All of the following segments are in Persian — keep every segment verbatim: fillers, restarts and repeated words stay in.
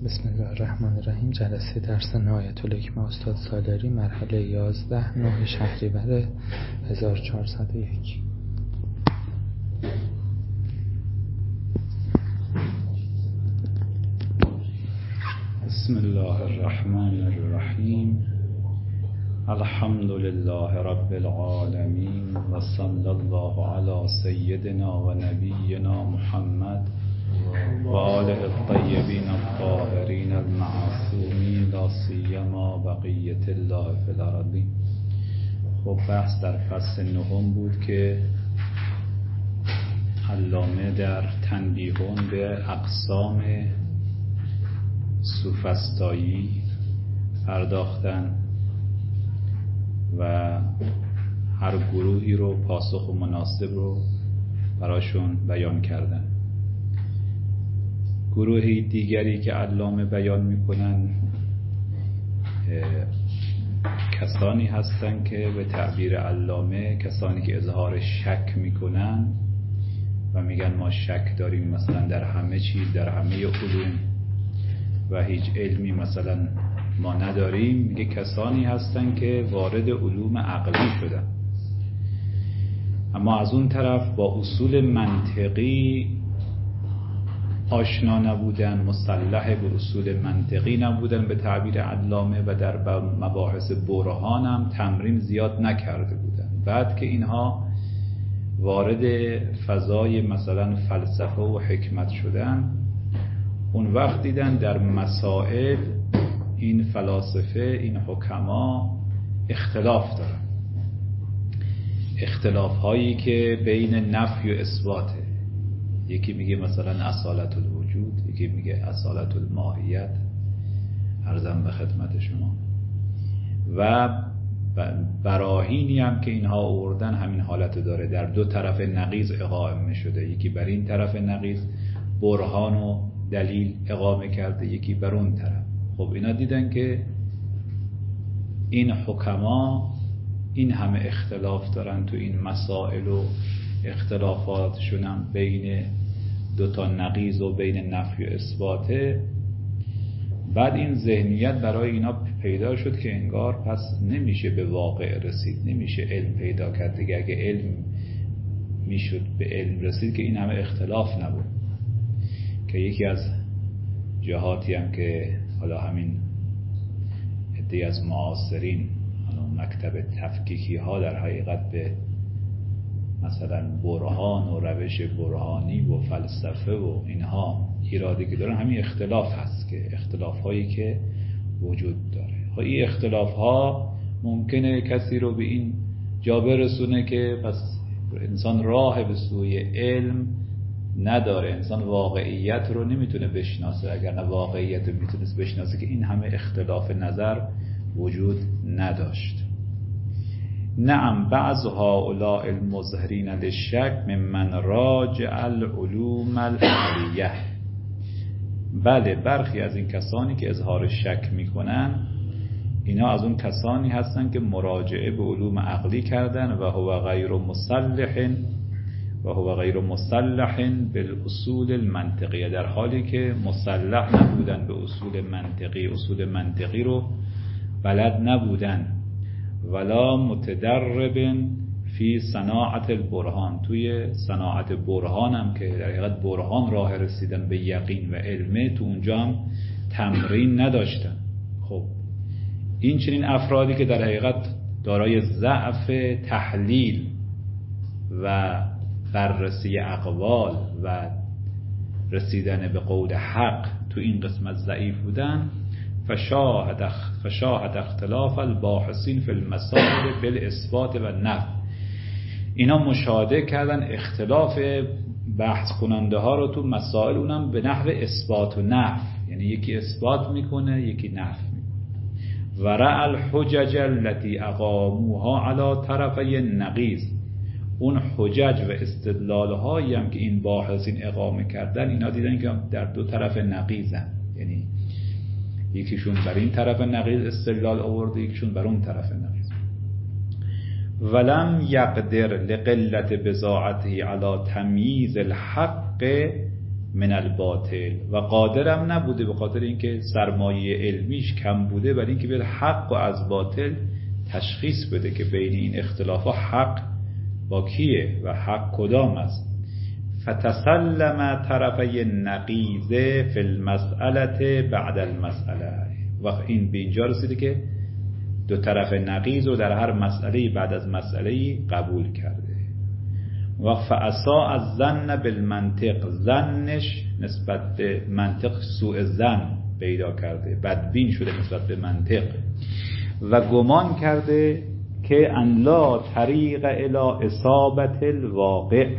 بسم الله الرحمن الرحیم. جلسه درس نهایت الحکمه استاد سالاری، مرحله یازده، نه شهریور هزار و چهارصد و یک. بسم الله الرحمن الرحیم. الحمد لله رب العالمین و صلی الله علی سیدنا و نبینا محمد و آله الطیبین الطاهرین المعصومین، لا سیما بقیة الله فی الارض. خب بحث در فصل نهم بود که علامه در تنبیهون به اقسام سوفسطایی پرداختن و هر گروهی رو پاسخ مناسب رو براشون بیان کردن. گروهی دیگری که علامه بیان میکنن کسانی هستن که به تعبیر علامه کسانی که اظهار شک میکنن و میگن ما شک داریم مثلا در همه چیز، در همه علوم و هیچ علمی مثلا ما نداریم. میگه کسانی هستن که وارد علوم عقلی شدن اما از اون طرف با اصول منطقی آشنا نبودن، مسلح به اصول منطقی نبودن به تعبیر علامه و در مباحث برهان هم تمرین زیاد نکرده بودن. بعد که اینها وارد فضای مثلا فلسفه و حکمت شدن، اون وقت دیدن در مسائل این فلاسفه، این حکما اختلاف دارن، اختلاف هایی که بین نفی و اثباته. یکی میگه مثلا اصالت الوجود، یکی میگه اصالت الماهیت، عرضم به خدمت شما. و براهینی هم که اینها آوردن همین حالت داره، در دو طرف نقیض اقامه شده. یکی بر این طرف نقیض برهان و دلیل اقامه کرده، یکی بر اون طرف. خب اینا دیدن که این حکما این همه اختلاف دارن تو این مسائل و اختلافاتشون هم بین دو تا نقیض و بین نفی و اثباته. بعد این ذهنیت برای اینا پیدا شد که انگار پس نمیشه به واقع رسید، نمیشه علم پیدا کرد دیگه. اگه علم میشد به علم رسید که این همه اختلاف نبود. که یکی از جهاتی هم که حالا همین عده‌ای از معاصرین مکتب تفکیکی ها در حقیقت به مثلا برهان و روش برهانی و فلسفه و اینها ایرادی که دارن همین اختلاف هست، که اختلاف هایی که وجود داره. ها این اختلاف ها ممکنه کسی رو به این جا برسونه که پس انسان راه به سوی علم نداره، انسان واقعیت رو نمیتونه بشناسه. اگر نه واقعیت رو میتونست بشناسه که این همه اختلاف نظر وجود نداشت. نعم بعض هؤلاء المظهرین للشک ممن راجع العلوم العقلیه. بله، برخی از این کسانی که اظهار شک میکنن اینا از اون کسانی هستن که مراجعه به علوم عقلی کردن و هو غیر مسلح و هو غیر مسلح بالاصول المنطقیه، در حالی که مسلح نبودن به اصول منطقی، اصول منطقی رو بلد نبودن. ولا متدرب فی صناعت البرهان، توی صناعت برهان هم که در حقیقت برهان راه رسیدن به یقین و علمه، تو اونجا هم تمرین نداشتن. خب این چنین افرادی که در حقیقت دارای ضعف تحلیل و بررسی اقوال و رسیدن به قول حق تو این قسمت ضعیف بودن، فشاهد فشاهد اختلاف الباحثین فی المسائل بالاثبات و نفی. اینا مشاهده کردن اختلاف بحث کننده ها رو تو مسائل، اونم به نحو اثبات و نفی، یعنی یکی اثبات میکنه یکی نفی میکنه. و رأى الحجج التي اقاموها علی طرفی نقیض، اون حجج و استدلال هایی هم که این باحثین اقامه کردن، اینا دیدن که در دو طرف نقیضن، یعنی یکیشون بر این طرف نقیض استدلال آورده، یکیشون بر اون طرف نقیض. ولم یقدر لقلت بضاعته علی تمییز الحق من الباطل و قادرم نبوده به خاطر اینکه سرمایه علمیش کم بوده برای اینکه بیاد حق و از باطل تشخیص بده که بین این اختلافات حق با کیه و حق کدام است. فتسلم طرفی النقیض فی المسئله بعد المسئله. و این به اینجا رسیده که دو طرف نقیض رو در هر مسئله بعد از مسئله قبول کرده. و فعصا از ظن بالمنطق، ظنش نسبت به منطق سوء ظن پیدا کرده، بدبین شده نسبت به منطق و گمان کرده که ان لا طریق الی اصابت الواقع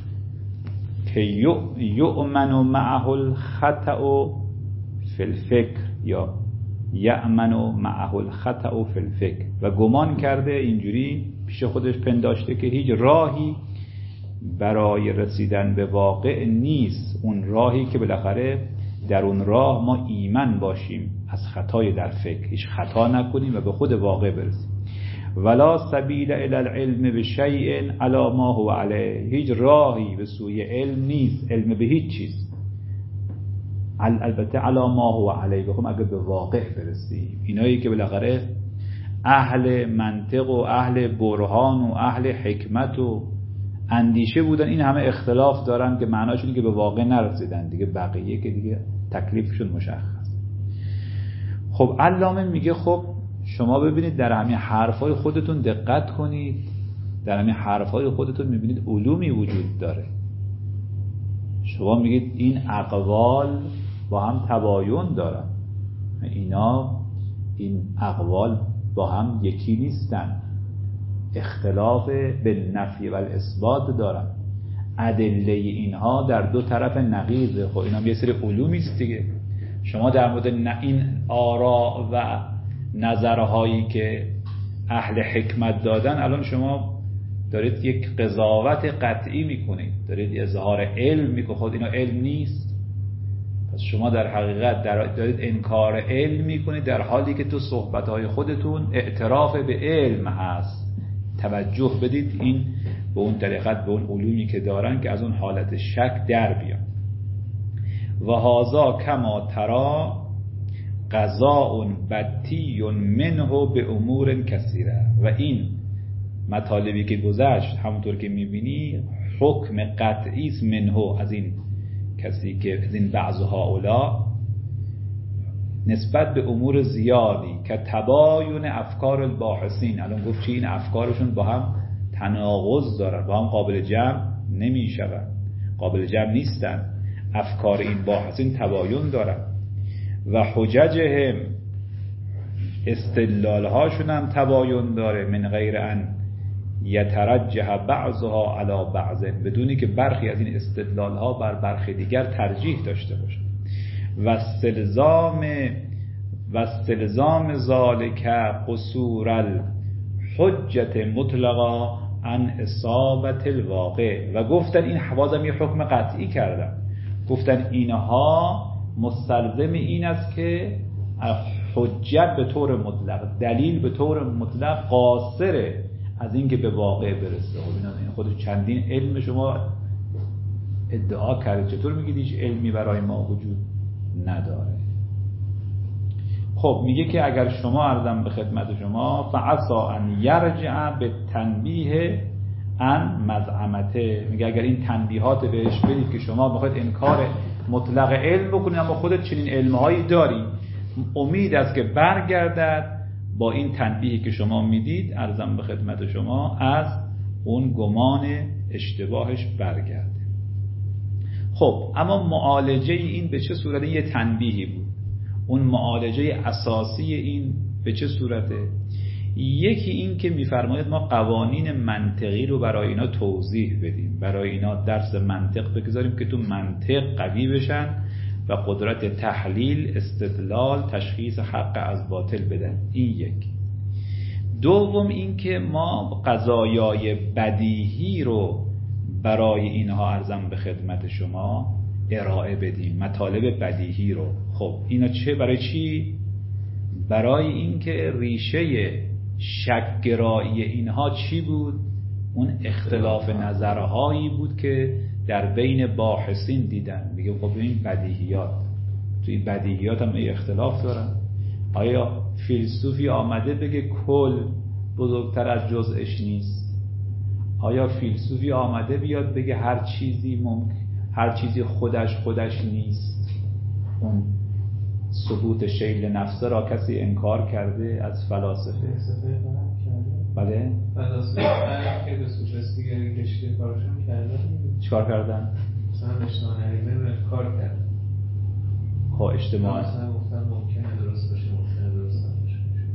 که یؤمن معه الخطأ فی الفکر یا یأمن معه الخطأ فی الفکر. و گمان کرده اینجوری پیش خودش پنداشته که هیچ راهی برای رسیدن به واقع نیست، اون راهی که بالاخره در اون راه ما ایمن باشیم از خطای در فکر، هیچ خطا نکنیم و به خود واقع برسیم. ولا سبیل الی العلم بشیء علی ما هو علیه، هیچ راهی به سوی علم نیست، علم به هیچ چیز، البته علی ما هو علیه، بخوام اگه به واقع برسیم. اینایی که بالاخره اهل منطق و اهل برهان و اهل حکمت و اندیشه بودن، این همه اختلاف دارن که معناش اینه که به واقع نرسیدن دیگه، بقیه که دیگه تکلیفشون مشخص. خب علامه میگه خب شما ببینید در همین حرفای خودتون دقت کنید، در همین حرفای خودتون میبینید علومی وجود داره. شما میگید این اقوال با هم تباین دارن، اینا این اقوال با هم یکی نیستن، اختلاف به نفی و اثبات دارن، ادله اینها در دو طرف نقیضه. خب اینا یه سری علومی است دیگه. شما در مورد این آراء و نظرهایی که اهل حکمت دادن الان شما دارید یک قضاوت قطعی میکنید، دارید اظهار علم میکنید. خود اینا علم نیست، پس شما در حقیقت دارید انکار علم میکنید در حالی که تو صحبتهای خودتون اعتراف به علم هست. توجه بدید این به اون طریقت به اون علومی که دارن که از اون حالت شک در بیان. و هذا کما ترى قضاء بطی منه به امور کثیره. و این مطالبی که گذشت همونطور که میبینی حکم قطعی است منه، از این کسی که از این بعض هؤلاء نسبت به امور زیادی که تباین افکار الباحثین. الان گفت چی؟ این افکارشون با هم تناقض دارن، با هم قابل جمع نمیشون، قابل جمع نیستن. افکار این باحثین تباین دارن و حججهم، استدلال هاشون هم تباین داره، من غیر ان یترجح بعضها علی بعض، بدونی که برخی از این استدلال ها بر برخی دیگر ترجیح داشته باشه. و استلزام و استلزام ذالک قصور الحجت مطلقا عن اصابت الواقع. و گفتن این حوازم یه حکم قطعی کردن، گفتن اینها مستلزم این است که حجت به طور مطلق، دلیل به طور مطلق قاصره از این که به واقع برسه. خب این خودش چندین علم شما ادعا کرد، چطور میگید هیچ علمی برای ما وجود نداره؟ خب میگه که اگر شما عرضم به خدمت شما فعسا ان یرجع به تنبیه ان مزعمته، میگه اگر این تنبیهات بهش بدید که شما میخواید انکار مطلق علم بکنید اما خودت چنین علمهایی داری، امید است که برگردد با این تنبیهی که شما میدید عرضم به خدمت شما از اون گمان اشتباهش برگرده. خب اما معالجه این به چه صورته؟ یه تنبیهی بود. اون معالجه اساسی این به چه صورته؟ یکی این که میفرماید ما قوانین منطقی رو برای اینا توضیح بدیم، برای اینا درس منطق بگذاریم که تو منطق قوی بشن و قدرت تحلیل، استدلال، تشخیص حق از باطل بدن. این یک. دوم این که ما قضایای بدیهی رو برای اینها عرضم به خدمت شما ارائه بدیم، مطالب بدیهی رو. خب اینا چه؟ برای چی؟ برای اینکه ریشه شک‌گرایی اینها چی بود؟ اون اختلاف نظرهایی بود که در بین باحثین دیدن. میگه خب این بدیهیات، توی بدیهیات هم اختلاف دارن. آیا فیلسوفی آمده بگه کل بزرگتر از جزءش نیست؟ آیا فیلسوفی آمده بیاد بگه هر چیزی ممکن هر چیزی خودش خودش نیست؟ اون ثبوت شیل نفسه را کسی انکار کرده از فلاسفه؟ بله؟ فلاسفه که به سوفستی کشیده کارشون کردن. چیکار کردن؟ مثلا اجتماع نقدی کار کردن. خب اجتماع مثلا گفتن ممکنه درست باشه، ممکنه درست نباشه.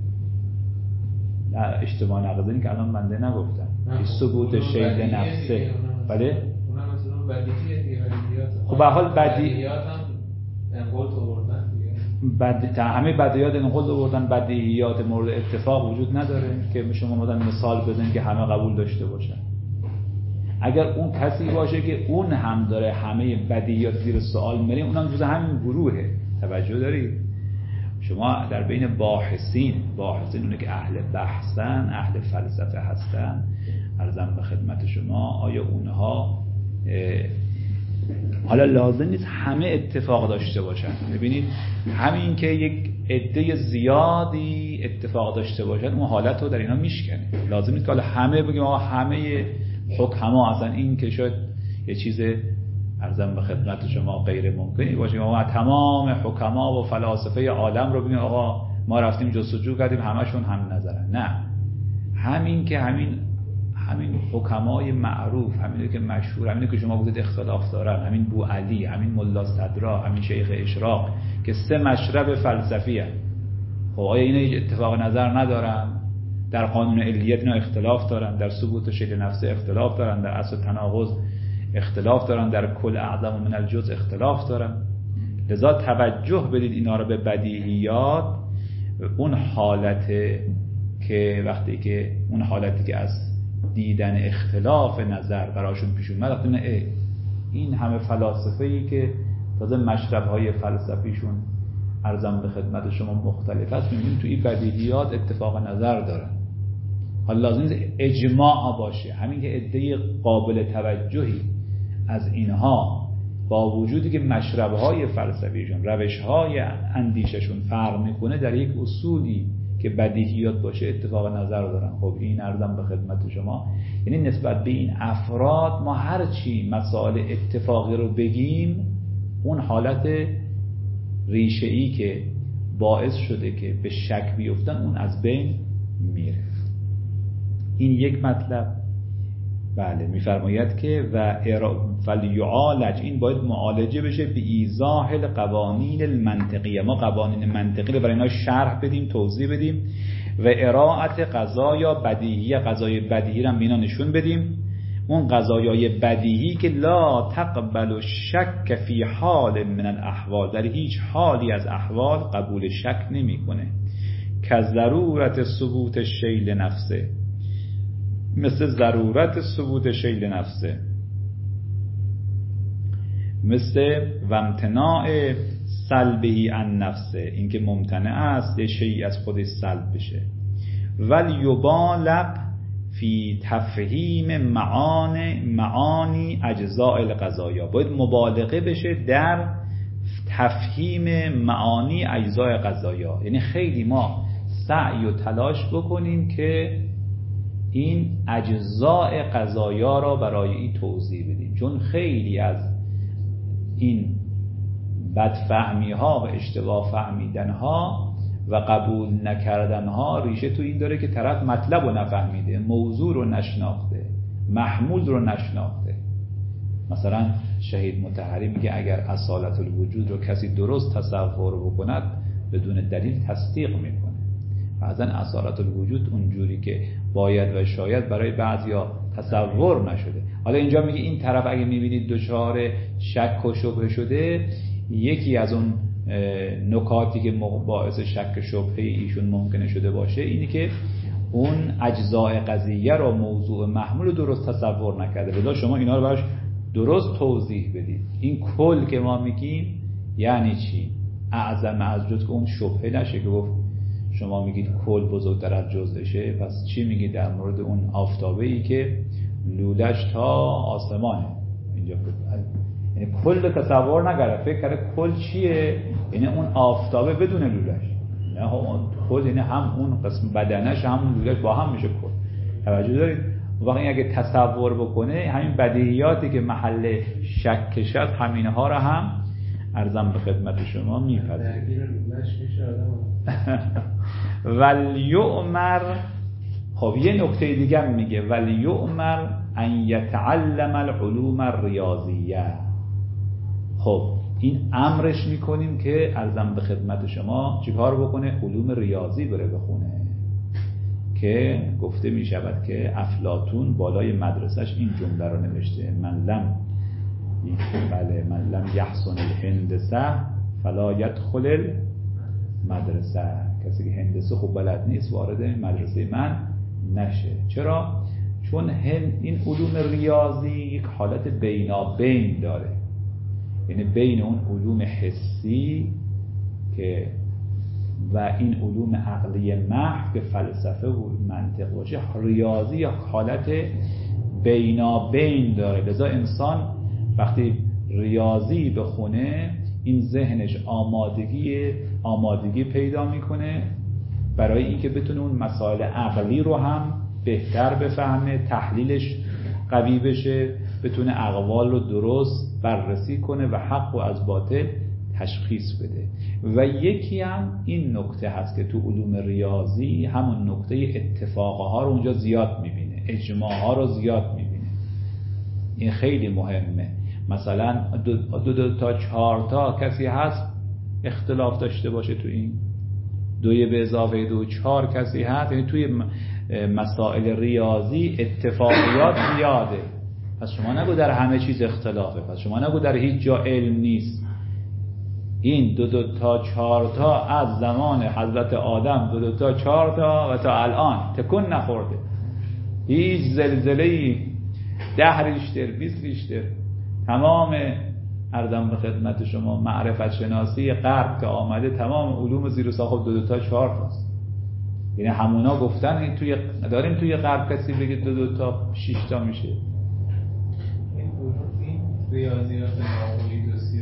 نه اجتماع نقدی که الان بنده نگفتم. این ثبوت شیل نفسه. بله؟ اونم مثلا بدیهیه دیگه، بدیهیات. خب به حال بدی بدیهیات هم انقل آوردن دیگه. بد... همه بدیهیات انقل آوردن. بدیهیات مورد اتفاق وجود نداره که شما مثلا مثال بزنید که همه قبول داشته باشن. اگر اون کسی باشه که اون هم داره همه بدیهیات زیر سوال میره، اونم جزء همین گروهه. توجه دارید؟ شما در بین باحثین باحثین اونه که اهل بحثن، اهل فلسفه هستن، عرضم به خدمت شما، آیا اونها حالا لازم نیست همه اتفاق داشته باشن. ببینید همین که یک عده زیادی اتفاق داشته باشن اون حالت رو در اینا میشکنه. لازم نیست که حالا همه بگیم آقا همه حکما اصلا این که شاید یه چیز عرضم به خدمت شما غیر ممکنی باشه. ما تمام حکما و فلاسفه عالم رو ببینیم آقا ما رفتیم جستجو کردیم همشون هم نظرن. نه، همین که همین همین حکمای معروف، همینه که مشهور، همینه که شما گفتید اختلاف دارن، همین بو علی، همین ملا صدرا، همین شیخ اشراق که سه مشرب فلسفی هست. خب آیا اینا اتفاق نظر ندارن؟ در قانون علیت اینا اختلاف دارن، در ثبوت شیل نفسه اختلاف دارن، در اصل تناقض اختلاف دارن، در کل اعظم من الجزء اختلاف دارن. لذا توجه بدید اینا رو به بدیهیات، اون حالت که وقتی که اون حالتی که از دیدن اختلاف نظر براشون پیش اومد، وقتی این همه فلاسفه‌ای که تازه مشرب‌های فلسفیشون عرضم به خدمت شما مختلف است، می‌بینید تو این بدیهیات اتفاق نظر دارن. حالا لازم نیست اجماع باشه، همین که عده قابل توجهی از اینها با وجودی که مشرب‌های فلسفیشون، روش‌های اندیششون فرق می‌کنه، در یک اصولی که بدیهیات باشه اتفاق نظر دارن. خب این عرضم به خدمت شما، یعنی نسبت به این افراد ما هر چی مسائل اتفاقی رو بگیم، اون حالت ریشه‌ای که باعث شده که به شک بیفتن اون از بین میره. این یک مطلب. بله میفرماید که و فلیعالج، این باید معالجه بشه به ایضاح القوانین المنطقیه. ما قوانین منطقی رو برای اینا شرح بدیم، توضیح بدیم و ارائت قضایا بدیهی، قضای بدیهی رو اینا نشون بدیم. اون قضایای بدیهی که لا تقبل شک فی حال من الاحوال، در هیچ حالی از احوال قبول شک نمیکنه. که ضرورت ثبوت شیل نفسه، مثل ضرورت ثبوت شیل نفسه، مثل و امتناع سلبهی عن نفسه، اینکه ممتنع است یه شیئی از خودش سلب بشه. ولیبالغ فی تفهیم معانی معانی اجزاء القضایا، باید مبالغه بشه در تفهیم معانی اجزاء قضایا. یعنی خیلی ما سعی و تلاش بکنیم که این اجزاء قضایا را برای این توضیح بدیم، چون خیلی از این بدفهمی ها و اشتباه فهمیدن ها و قبول نکردن ها ریشه تو این داره که طرف مطلب رو نفهمیده، موضوع رو نشناخته، محمول رو نشناخته. مثلا شهید مطهری میگه اگر اصالت الوجود رو کسی درست تصور بکند بدون دلیل تصدیق میکنه. بعضن اصالت الوجود اونجوری که باید و شاید برای بعضیا تصور نشده. حالا اینجا میگه این طرف اگه میبینید دچار شک و شبهه شده، یکی از اون نکاتی که باعث شک و شبهه ایشون ممکنه شده باشه اینی که اون اجزاء قضیه رو، موضوع محمول رو درست تصور نکرده. لذا شما اینا رو براش درست توضیح بدید. این کل که ما میگیم یعنی چی؟ اعظم از جز که اون شبهه نشه که گفت شما میگید کل بزرگتر از جزءشه، پس چی میگید در مورد اون آفتابه ای که لولش تا آسمانه؟ اینجا یعنی کل تصور نگره، فکر کرده کل چیه؟ یعنی اون آفتابه بدون لولش، نه کل یعنی هم اون قسم بدنش هم اون لولش با هم میشه کل. توجه دارید؟ واقعا اگه تصور بکنه همین بدیهیاتی که محل شکش است همین ها رو هم عرضم به خدمت شما میپذیره. ولیؤمر، خب یه نکته دیگه هم میگه ولیؤمر ان یتعلم العلوم الریاضیه. خب این امرش میکنیم که عرضم به خدمت شما چیکار بکنه؟ علوم ریاضی بره بخونه، که گفته میشود که افلاطون بالای مدرسش این جمله رو نوشته: من لم بله من لم یحسن الهندسه فلا یدخل المدرسه. کسی که هندسه خوب بلد نیست وارد مدرسه من نشه. چرا؟ چون این علوم ریاضی یک حالت بینابین داره، یعنی بین اون علوم حسی که و این علوم عقلی محض که فلسفه و منطق باشه، ریاضی یا حالت بینابین داره. لذا انسان وقتی ریاضی بخونه این ذهنش آمادگی آمادگی پیدا میکنه برای اینکه بتونه اون مسائل عقلی رو هم بهتر بفهمه، تحلیلش قوی بشه، بتونه اقوال رو درست بررسی کنه و حق رو از باطل تشخیص بده. و یکی هم این نکته هست که تو علوم ریاضی همون نکته اتفاقها رو اونجا زیاد میبینه، اجماعها رو زیاد میبینه. این خیلی مهمه. مثلا دو, دو, دو تا چهار تا کسی هست اختلاف داشته باشه تو این دوی به اضافه دو چهار کسی هست، یعنی توی مسائل ریاضی اتفاقیات زیاده. پس شما نگو در همه چیز اختلافه، پس شما نگو در هیچ جا علم نیست. این دو دو تا چهار تا از زمان حضرت آدم دو دو تا چهار تا و تا الان تکون نخورده. هیچ زلزله‌ای ده ریشتر بیست ریشتر تمام عرضم به خدمت شما معرفت شناسی غرب که آمده تمام علوم زیر ساخت دو دو تا چهار تاست. یعنی همونا گفتن این توی داریم توی غرب کسی بگه دو دو تا شش تا میشه. این علوم این ریاضیات ناپولی دوسیه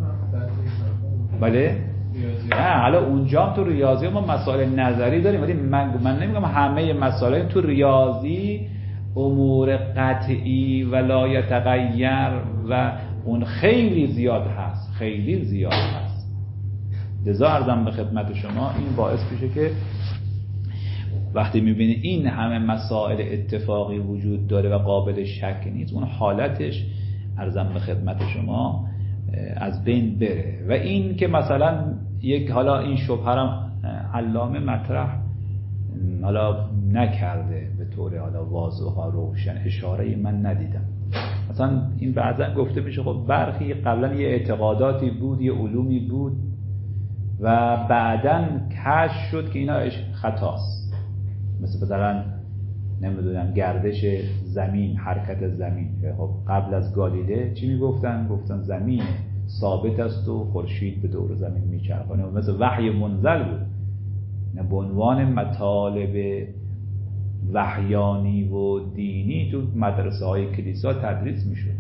بله؟ نه حالا اونجا هم تو ریاضی ما مسائل نظری داریم، ولی من من نمیگم همه مسائل. تو ریاضی امور قطعی و لا یتغیر و اون خیلی زیاد هست، خیلی زیاد هست. لذا عرضم به خدمت شما این باعث میشه که وقتی میبینی این همه مسائل اتفاقی وجود داره و قابل شک نیست، اون حالتش عرضم به خدمت شما از بین بره. و این که مثلا یک حالا این شبهه هم علامه مطرح حالا نکرده به طور حالا واضح و روشن، اشاره من ندیدم. مثلا این بعضا گفته میشه خب برخی قبلا یه اعتقاداتی بود، یه علومی بود و بعداً کشف شد که اینا خطاست. مثل مثلا نمیدونم گردش زمین، حرکت زمین. خب قبل از گالیله چی میگفتن؟ گفتن زمین ثابت است و خورشید به دور زمین میچرخه. مثل وحی منزل بود، نه به عنوان مطالب وحیانی و دینی تو مدرسه های کلیسا تدریس میشد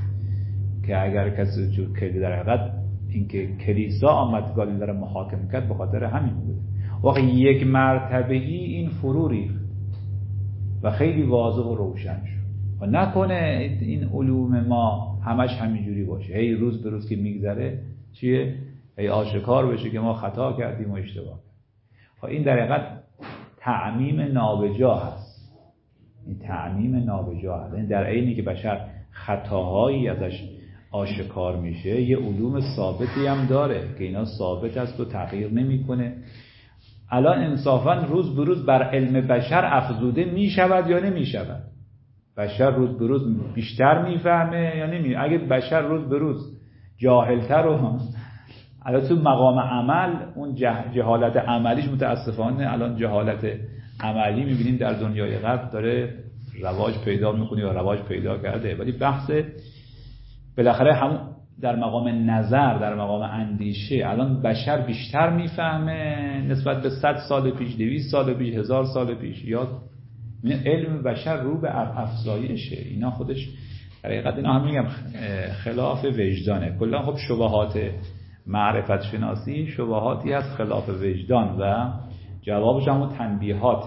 که اگر کسی جو که در حقیقت اینکه کلیسا آمد گالیله رو محاکمه کرد به خاطر همین بود. واقعا یک مرتبه‌ای این فرو ریخت و خیلی واضح و روشن شد. و نکنه این علوم ما همش همینجوری باشه، هی روز به روز که میگذره چیه؟ هی آشکار بشه که ما خطا کردیم و اشتباه کردیم. این در حقیقت تعمیم نابجا هست. این تعمیم نابجا هست. این در عینی که بشر خطاهایی ازش آشکار میشه، یه علوم ثابتی هم داره که اینا ثابت است و تغییر نمیکنه. الان انصافا روز به روز بر علم بشر افزوده میشود یا نمیشود؟ بشر روز به روز بیشتر میفهمه یا نمی؟ اگه بشر روز به روز جاهلتر و الان تو مقام عمل اون جه... جهالت عملیش متاسفانه الان جهالت عملی میبینیم در دنیای غرب داره رواج پیدا میکنه یا رواج پیدا کرده. ولی بحث بالاخره هم در مقام نظر، در مقام اندیشه الان بشر بیشتر میفهمه نسبت به صد سال پیش، دویست سال پیش، هزار سال پیش. یا علم بشر رو به افزایشه. اینا خودش حقیقت اینا هم میگم خلاف وجدانه. کلا خب شبهات معرفت شناسی شبهاتی از خلاف وجدان و جوابش هم تنبیهات.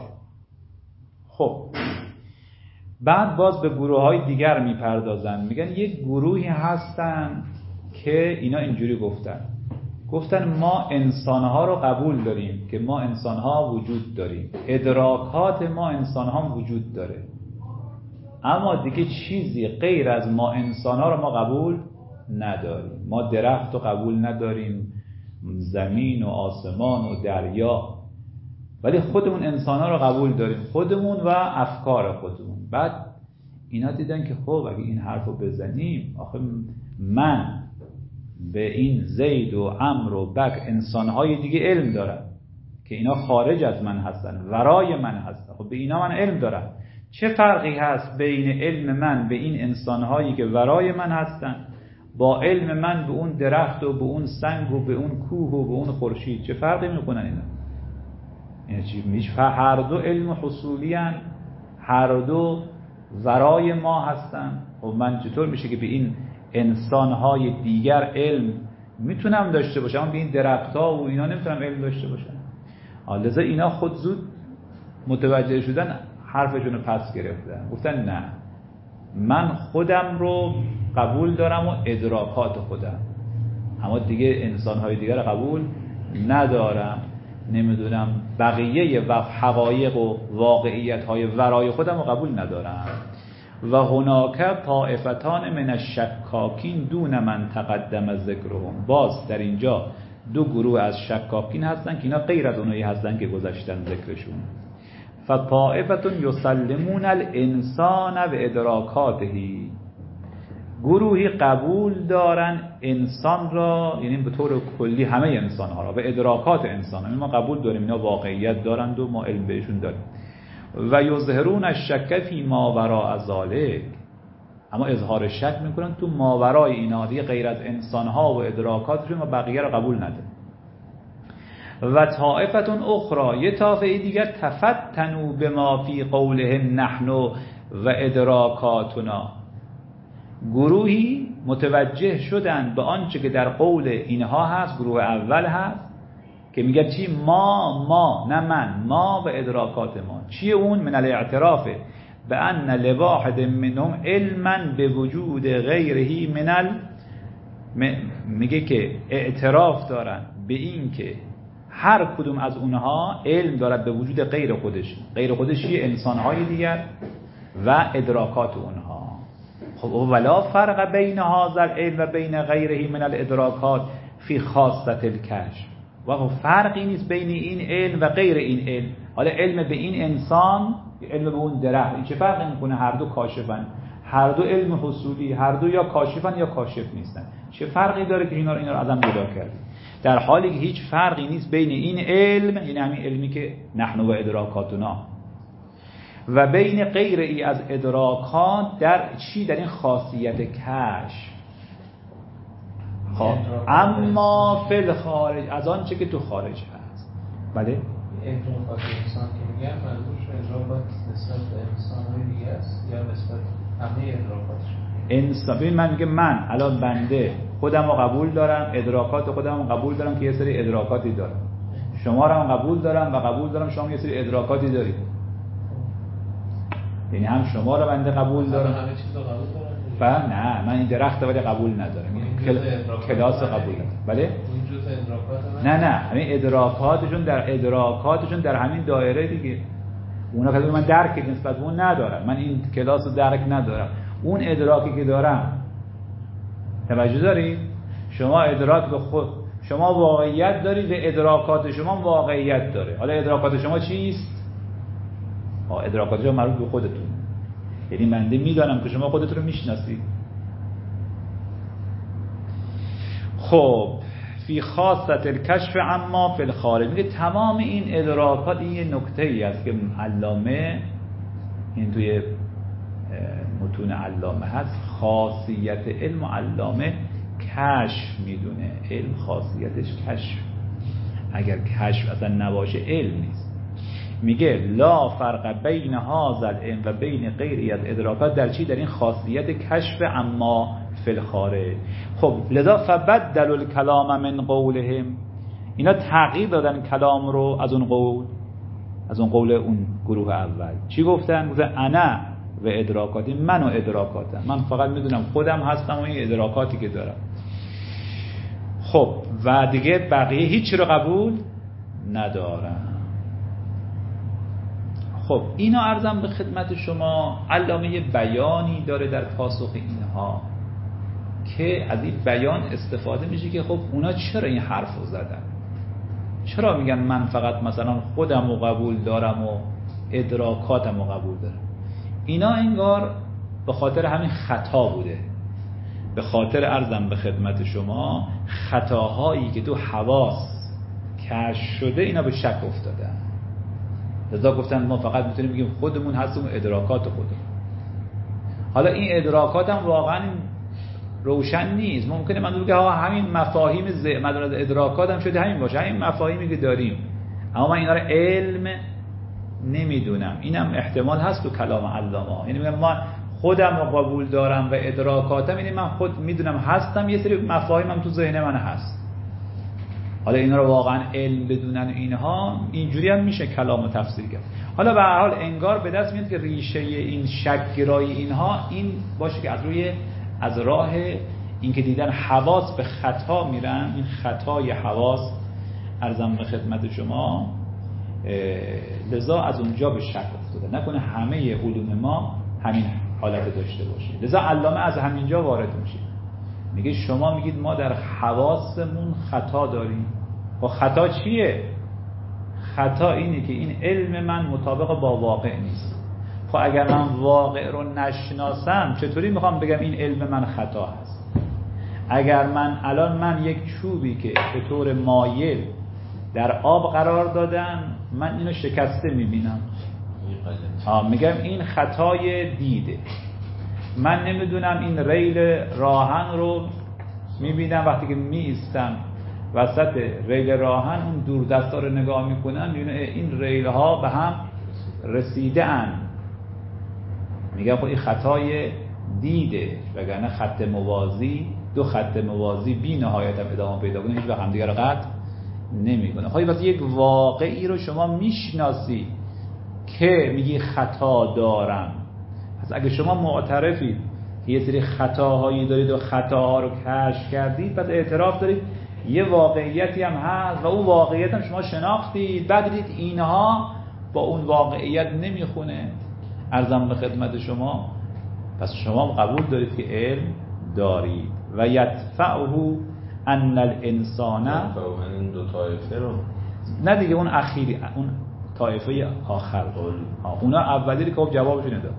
خب بعد باز به گروه های دیگر میپردازن، میگن یک گروهی هستن که اینا اینجوری گفتن گفتن ما انسانها رو قبول داریم که ما انسانها وجود داریم، ادراکات ما انسانها وجود داره، اما دیگه چیزی غیر از ما انسانها رو ما قبول نداریم. ما درخت رو قبول نداریم، زمین و آسمان و دریا، ولی خودمون انسانها رو قبول داریم، خودمون و افکار خودمون. بعد اینا دیدن که خب اگه این حرف رو بزنیم، آخه من به این زید و عمرو و بکر انسانهای دیگه علم دارم که اینا خارج از من هستن، ورای من هستن، خب به اینا من علم دارم، چه فرقی هست بین علم من به این انسانهایی که ورای من هستن با علم من به اون درخت و به اون سنگ و به اون کوه و به اون خورشید؟ چه فرقی میکنن اینا؟ یعنی چی؟ میش هر دو علم حصولی هن، هر دو ورای ما هستن. خب من چطور میشه که به این انسانهای دیگر علم میتونم داشته باشم، اما به این درختها و اینا نمیتونم علم داشته باشم؟ لذا اینا خود زود متوجه شدن، حرفشون رو پس گرفتن، گفتن نه، من خودم رو قبول دارم و ادراکات خودم، اما دیگه انسانهای دیگر رو قبول ندارم، نمیدونم بقیه و حقایق و واقعیت‌های ورای خودم رو قبول ندارم. و هناک طائفتان من الشکاکین دون من تقدم ذکرهم، باز در اینجا دو گروه از شکاکین هستن که اینا غیر از اونایی هستن که گذاشتن ذکرشون. فطائفتون یسلمون الانسان و ادراکاته، گروهی قبول دارن انسان را، یعنی به طور کلی همه انسان ها را، و ادراکات انسان ها ما قبول داریم، اینا واقعیت دارند و ما علم بهشون داریم. و یظهرون الشک فی ما وراء ذلک، اما اظهار شک میکنن تو ماورای اینا، دیگه غیر از انسان ها و ادراکاتشون و بقیه را قبول نداره. و طائفتون اخرى، یه طائفه دیگر تفتنوا بما فی قوله نحن و ادراکاتنا، گروهی متوجه شدن به آنچه که در قول اینها هست، گروه اول هست که میگه چی؟ ما ما نه من، ما و ادراکات ما. چیه اون؟ من الاعتراف به ان لواحد منهم علما به وجود غیره من ال... میگه که اعتراف دارن به این که هر کدوم از اونها علم دارد به وجود غیر خودش. غیر خودش چیه؟ انسانهای دیگر و ادراکات اونها. خب ولا فرق بین هذا العلم و بین غیره من الادراکات فی خاصة الکشف، و فرقی نیست بین این علم و غیر این علم. حالا علم به این انسان، علم به اون درخت، این چه فرقی میکنه؟ هر دو کاشفن، هر دو علم حصولی، هر دو یا کاشفن یا کاشف نیستن. چه فرقی داره که اینا رو اینا رو آدم جدا کرد؟ در حالی که هیچ فرقی نیست بین این علم، یعنی همین علمی که نحن و ادراکاتنا، و بین غیر ای از ادراکات در چی؟ در این خاصیت کشف. خب اما فی الخارج، از آن چه که تو خارج هست. بله؟ ادراکات انسان که میگم منظورش ادراکات نسبت به انسان‌های دیگه است یا نسبت همه ادراکاتش؟ انسان. ببین من میگم من الان بنده خودم رو قبول دارم، ادراکات خودم رو قبول دارم که یه سری ادراکاتی دارم، شما رو هم قبول دارم و قبول دارم شما یه سری ادراکاتی دارید. یعنی هم شما رو بنده قبول دارم، همه چیز رو قبول دارم. و نه، من این درخت ولی قبول ندارم، کل... کلاس قبول ندارم. بله؟ اون جزء ادراکات من؟ نه نه، همین ادراکاتشون در ادراکاتشون در همین دایره دیگه. اونا که من درک نسبت به اون ندارم، من این کلاس رو درک ندارم، اون ادراکی که دارم. توجه دارید؟ شما ادراک به خود، شما واقعیت دارید و ادراکات شما واقعیت داره. حالا ادراکات شما چیست؟ آه ادراکات شما مربوط به خودتون، یعنی بنده میدانم که شما خودتون رو میشناسید. خب فی خاصة الکشف اما فی الخارج، میگه تمام این ادراکات، این یه نکته ای است که علامه این توی متون علامه هست، خاصیت علم علامه کشف میدونه. علم خاصیتش کشف، اگر کشف اصلا نباشه علم نیست. میگه لا فرق بین هذا العلم و بین غیری از ادراکات در چی؟ در این خاصیت کشف اما فی الخارج. خب لذا فبدلوا الکلام من قولهم، اینا تغییر دادن کلام رو از اون قول، از اون قول اون گروه اول. چی گفتن؟ گفتن انا و ادراکاتی، من و ادراکاتم، من فقط میدونم خودم هستم و این ادراکاتی که دارم. خب و دیگه بقیه هیچی رو قبول ندارم. خب اینا عرضم به خدمت شما. علامه بیانی داره در پاسخ اینها که از این بیان استفاده میشه که خب اونا چرا این حرف رو زدن، چرا میگن من فقط مثلا خودم رو قبول دارم و ادراکاتم رو قبول دارم. اینا انگار به خاطر همین خطا بوده، به خاطر عرضم به خدمت شما خطاهایی که تو حواس کشف شده اینا به شک افتادن. لذا گفتن ما فقط میتونیم بگیم خودمون هستیم و ادراکات خودمون. حالا این ادراکات هم واقعا روشن نیست. ممکنه من بگم آقا همین مفاهیم مدار ادراکات هم شده همین باشه، همین مفاهیمی که داریم، اما من اینا رو علم نمیدونم. اینم احتمال هست تو کلام علامه. یعنی میگم من خودم رو قبول دارم و ادراکاتم، یعنی من خود میدونم هستم، یه سری مفاهیمم تو ذهن من هست. حالا اینا رو واقعا علم بدونن اینها، اینجوری هم میشه کلام و تفسیر کرد. حالا به هر حال انگار به دست میاد که ریشه این شک گرایی اینها این باشه که از روی از راه این که دیدن حواس به خطا میرن، این خطای حواس عرضم به خدمت شما، لذا از اونجا به شک افتاده. نکنه همه علوم ما همین حالت داشته باشه. لذا علامه از همینجا وارد میشه، میگه شما میگید ما در حواسمون خطا داریم. و خطا چیه؟ خطا اینه که این علم من مطابق با واقع نیست. خب اگر من واقع رو نشناسم چطوری میخوام بگم این علم من خطا هست؟ اگر من الان من یک چوبی که به طور مایل در آب قرار دادن، من اینو شکسته میبینم، آه میگم این خطای دیده. من نمیدونم این ریل راهن رو میبینم، وقتی که میایستم وسط ریل راهن اون دور دستا رو نگاه میکنم میبینم این ریل ها به هم رسیده ان. میگم خب این خطای دیده، وگرنه خط موازی، دو خط موازی بی نهایت هم ادامه پیدا کنه هیچ وقت هم دیگه رو قطع نمیکنه. خب وقتی یک واقعی رو شما میشناسی که میگی خطا دارم، پس اگه شما معترفید که یه سری خطاهایی دارید و خطاها رو کشف کردید، پس اعتراف دارید یه واقعیتی هم هست و اون واقعیت هم شما شناختید، بعد دید اینها با اون واقعیت نمیخونه. عرضم به خدمت شما، پس شما قبول دارید که علم دارید. و یدفعه ان الانسان، این دو طایفه رو نه دیگه اون اخیری، اون طایفه آخر اونا اولی رو که جوابشون داد.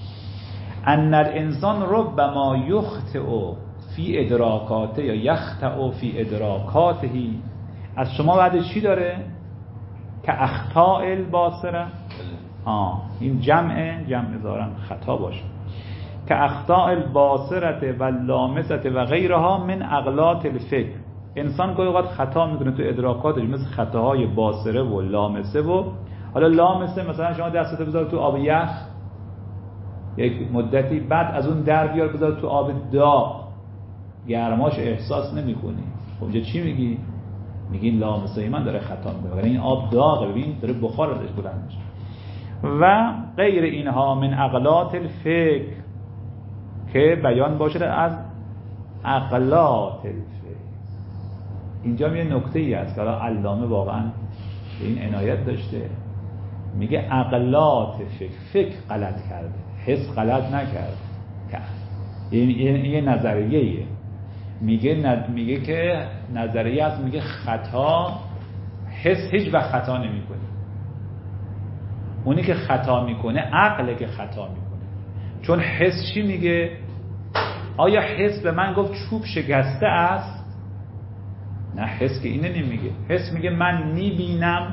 ان الانسان ربما یخطئ فی ادراکاته یا یخطئ فی ادراکاته. از شما بعد چی داره؟ که اخطاء الباصره. آه این جمع جمع دارن خطا باشه. که اخطاء الباصره و لامسه و غیرها من اغلاط الفکر. انسان گاهی اوقات خطا میکنه تو ادراکاتش، مثل خطاهای باصره و لامسه. و حالا لامسه مثلا شما دستتو بذار تو آب یخ یک مدتی، بعد از اون در بیار بذار تو آب داغ، گرماش احساس نمی‌کنی. خب اینجا چی میگی؟ میگی لامسه من داره خطا میکنه، این آب داغه، ببین داره بخار ازش بلند میشه. و غیر اینها من اغلاط الفکر، که بیان باشه از اغلاط الفکر. اینجا یه نکته‌ای هست که حالا علامه واقعا به این عنایت داشته، میگه اغلاط فکر، فکر غلط کرده، حس غلط نکرده. این یه نظریه‌ایه. میگه ند... میگه که نظریه هست، میگه خطا حس هیچ وقت خطا نمیکنه. اونی که خطا میکنه عقله که خطا میکنه. چون حس چی میگه؟ آیا حس به من گفت چوب شکسته است؟ نه، حس که اینه نمیگه. حس میگه من میبینم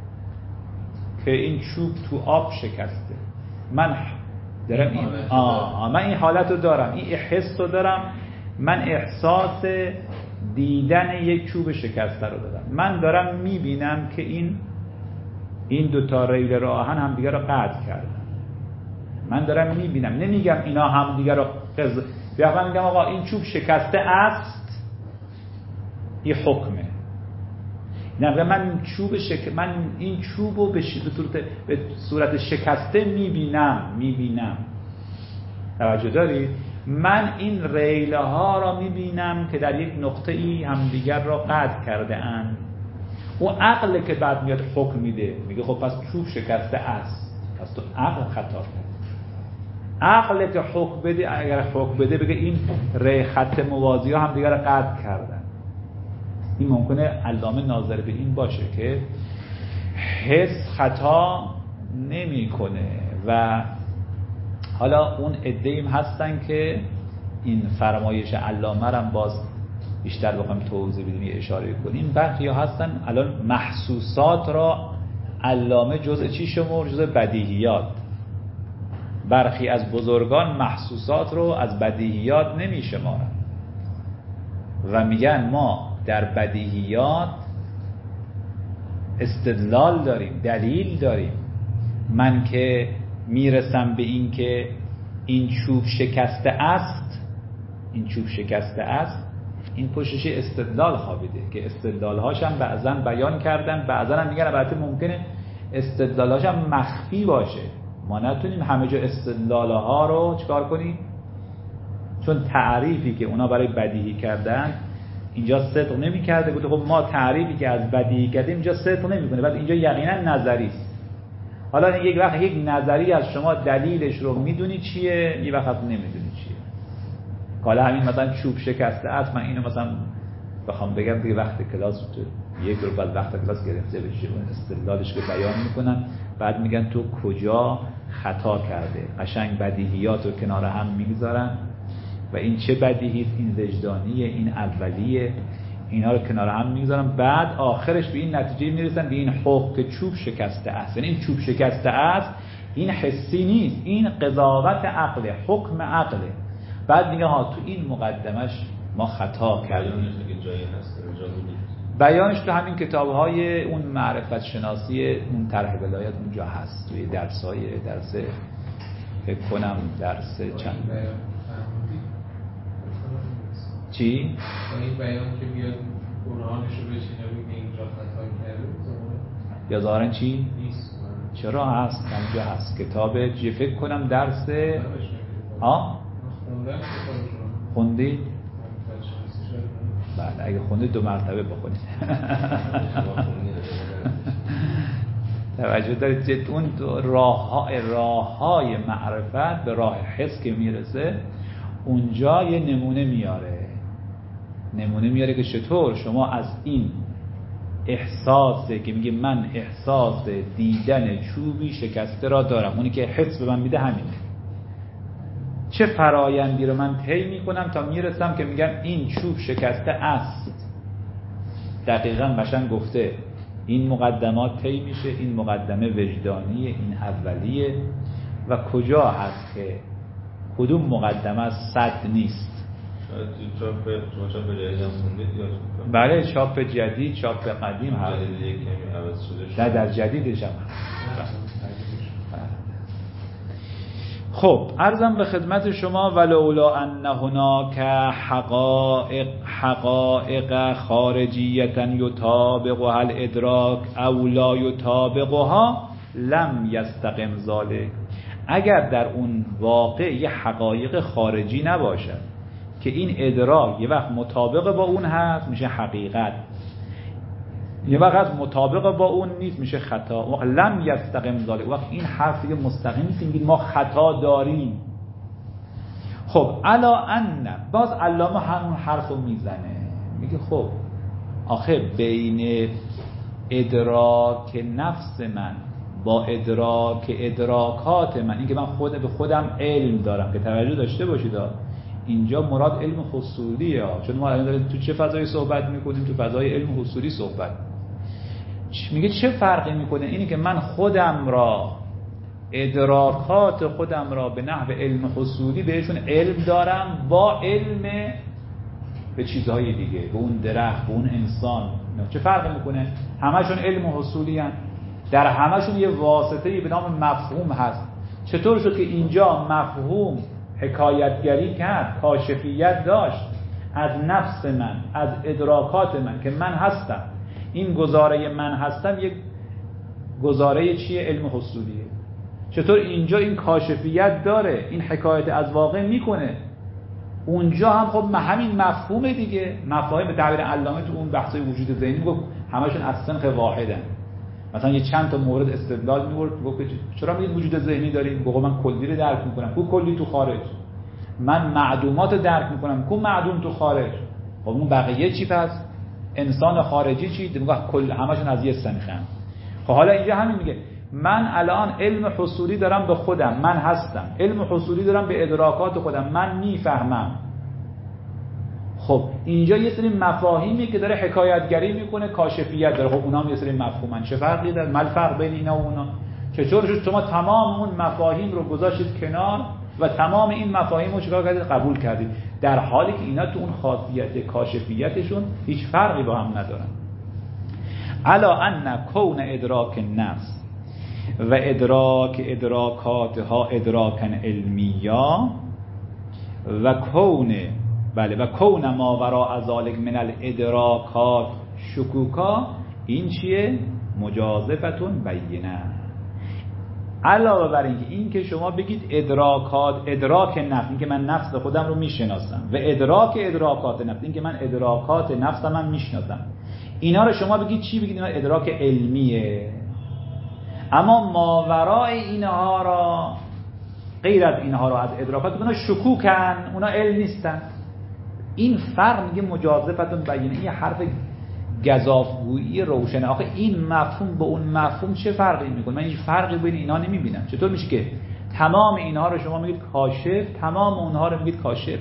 که این چوب تو آب شکسته، من دارم این آه, آه من این حالت رو دارم، این حس رو دارم، من احساس دیدن یک چوب شکسته رو دارم، من دارم میبینم که این این دوتا ریل راهن هم دیگه رو قطع کردن. من دارم میبینم، نمیگم اینا هم دیگه رو قض... بیاقا میگم آقا این چوب شکسته است، این حکمه. نه من چوب شک... من این چوب رو به, ش... به, صورت... به صورت شکسته میبینم میبینم توجه داری؟ من این ریله ها را میبینم که در یک نقطه ای همدیگر را قطع کرده اند. اون عقل که بعد میاد حکم میده، میگه خب پس چوب شکسته است، پس تو عقل خطا کرد. عقل که حکم بده، اگر حکم بده بگه این ری خط موازی ها همدیگر را قطع کردن، این ممکنه علامه ناظر به این باشه که حس خطا نمیکنه. و حالا اون عده‌ایم هستن که این فرمایش علامه رو باز بیشتر بخوایم توضیح بدیم یه اشاره کنیم. بقیه هستن الان محسوسات را علامه جزء چی شمرد؟ جزء بدیهیات. برخی از بزرگان محسوسات رو از بدیهیات نمی شمارن و میگن ما در بدیهیات استدلال داریم، دلیل داریم. من که میرسم به این که این چوب شکسته است، این چوب شکسته است، این پشتش استدلال خوابیده که استدلالهاش هم بعضا بیان کردن، بعضا هم میگن البته ممکنه استدلالهاش هم مخفی باشه، ما نتونیم همه جا استدلالها رو چکار کنیم، چون تعریفی که اونا برای بدیهی کردن اینجا صدق نمی کرده بود. خب ما تعریفی که از بدیهی کردیم اینجا صدق نمی کنه، بعد اینجا یقینا نظری است. حالا یک وقت یک نظری از شما دلیلش رو میدونی چیه، یک وقت نمیدونی چیه. حالا همین مثلا چوب شکسته است، من اینو مثلا بخوام بگم دیگه وقت کلاس یک رو بعد وقت کلاس گرفته بشه، اون استدلالش که بیان میکنن، بعد میگن تو کجا خطا کرده. قشنگ بدیهیات رو کنار هم میگذارن و این چه بدیهی است، این وجدانیه، این اولیه، اینا رو کنار هم میگذارن، بعد آخرش به این نتیجه میرسن، به این حکم که چوب شکسته است. یعنی این چوب شکسته است این حسی نیست، این قضاوت عقله، حکم عقله. بعد میگه ها تو این مقدمش ما خطا کردیم. بیانش تو همین کتاب‌های اون معرفت شناسی اون طرح ولایت اونجا هست، توی درس‌های درس فکر کنم درس چند چی؟ این بیان که بیاد قرآنش رو بچینه بگه اینجا خطا کرده یا ظاهرا چی؟ نیست. چرا هست؟ اونجا هست کتاب چی فکر کنم درس ها؟ خوندی؟ بله اگه خوندی دو مرتبه بخونید. توجه دارید جد اون راه راه های معرفت به راه حس که میرسه اونجا یه نمونه میاره، نمونه میاره که چطور شما از این احساسه که میگه من احساس دیدن چوبی شکسته را دارم، اونی که حس به من میده همینه، چه فرایندی رو من طی میکنم تا میرسم که میگم این چوب شکسته است. دقیقاً قشنگ گفته این مقدمات طی میشه، این مقدمه وجدانیه، این اولیه، و کجا هست که کدوم مقدمه از صد نیست. چاپ چاپ جدید هم خوندید یا بله چاپ جدید، چاپ قدیم هم جدید یک کمی عوض شده. نه در جدیدش هم خب عرضم به خدمت شما ولولا ان هناک حقائق حقائق خارجیه یطابقها الادراک او لا یطابقها لم یستقم ذلک. اگر در اون واقع یه حقایق خارجی نباشد که این ادراک یه وقت مطابق با اون هست میشه حقیقت، یه وقت مطابق با اون نیست میشه خطا. وقت لم یستقم ذلک، وقت این حرف دیگه مستقیم نیست، میگید ما خطا داریم. خب الا ان باز علامه همون حرفو میزنه، میگه خب آخه بین ادراک نفس من با ادراک ادراکات من، این که من خود به خودم علم دارم، که توجه داشته باشید اینجا مراد علم حصولیه، چون ما الان داریم تو چه فضایی صحبت میکنیم؟ تو فضای علم حصولی صحبت. میگه چه فرقی میکنه اینی که من خودم را، ادراکات خودم را به نحو علم حصولی بهشون علم دارم با علم به چیزهای دیگه، به اون درخت، به اون انسان، چه فرقی میکنه؟ همشون علم حصولی هستند. در همشون یه واسطه‌ای به نام مفهوم هست. چطور شد که اینجا مفهوم حکایتگری کرد، کاشفیت داشت از نفس من، از ادراکات من که من هستم؟ این گزاره من هستم یک گزاره چیه؟ علم حصولیه. چطور اینجا این کاشفیت داره، این حکایت از واقع میکنه؟ اونجا هم خب همین مفهومه دیگه. مفاهیم به تعبیر علامه تو اون بحثای وجود ذهنی گفت همشون از سنخ واحدن. مثلا یه چند تا مورد استدلال میورد، گفت چرا میگید وجود ذهنی داریم؟ گفت من کلی رو درک میکنم، کو کلی تو خارج. من معدومات رو درک میکنم، کو معدوم تو خارج. خب اون بقیه چی پس؟ انسان خارجی چی؟ میگه کل همشون از یه سنخن. خب حالا اینجا همین میگه من الان علم حصولی دارم به خودم، من هستم. علم حصولی دارم به ادراکات خودم، من میفهمم. خب اینجا یه سری مفاهیمی که داره حکایتگری میکنه، کاشفیت داره. خب اونا هم یه سری مفهومن. چه فرقی داره؟ مال فرق بین اینا و اونا؟ چطور شد شما تمام اون مفاهیم رو گذاشتید کنار و تمام این مفاهیم رو چیکار کردید؟ قبول کردید، در حالی که اینا تو اون خاصیت کاشفیتشون هیچ فرقی با هم ندارن. الا ان کون ادراک نفس و ادراک ادراکاتها ادراکن علمیا و کون بله و کون ما وراء ذلک من الادراکات شکوکا، این چیه؟ مجازفتون بینه. علاوه بر اینکه این که شما بگید ادراکات ادراک نفس، این که من نفس خودم رو میشناسم، و ادراک ادراکات نفس، این که من ادراکات نفسم من میشناسم، اینا رو شما بگید چی؟ بگید اینا ادراک علمیه. اما ماورای اینها را، غیر از اینها را از ادراکات، اونا شکوکن، اونا علم نیستن. این فرق میگه مجازفتون بینه. یه حرف گزافگویی روشنه. آخه این مفهوم به اون مفهوم چه فرقی میکنه؟ من هیچ فرقی بین اینا نمیبینم. چطور میشه که تمام اینها رو شما میگید کاشف، تمام اونها رو میگید کاشف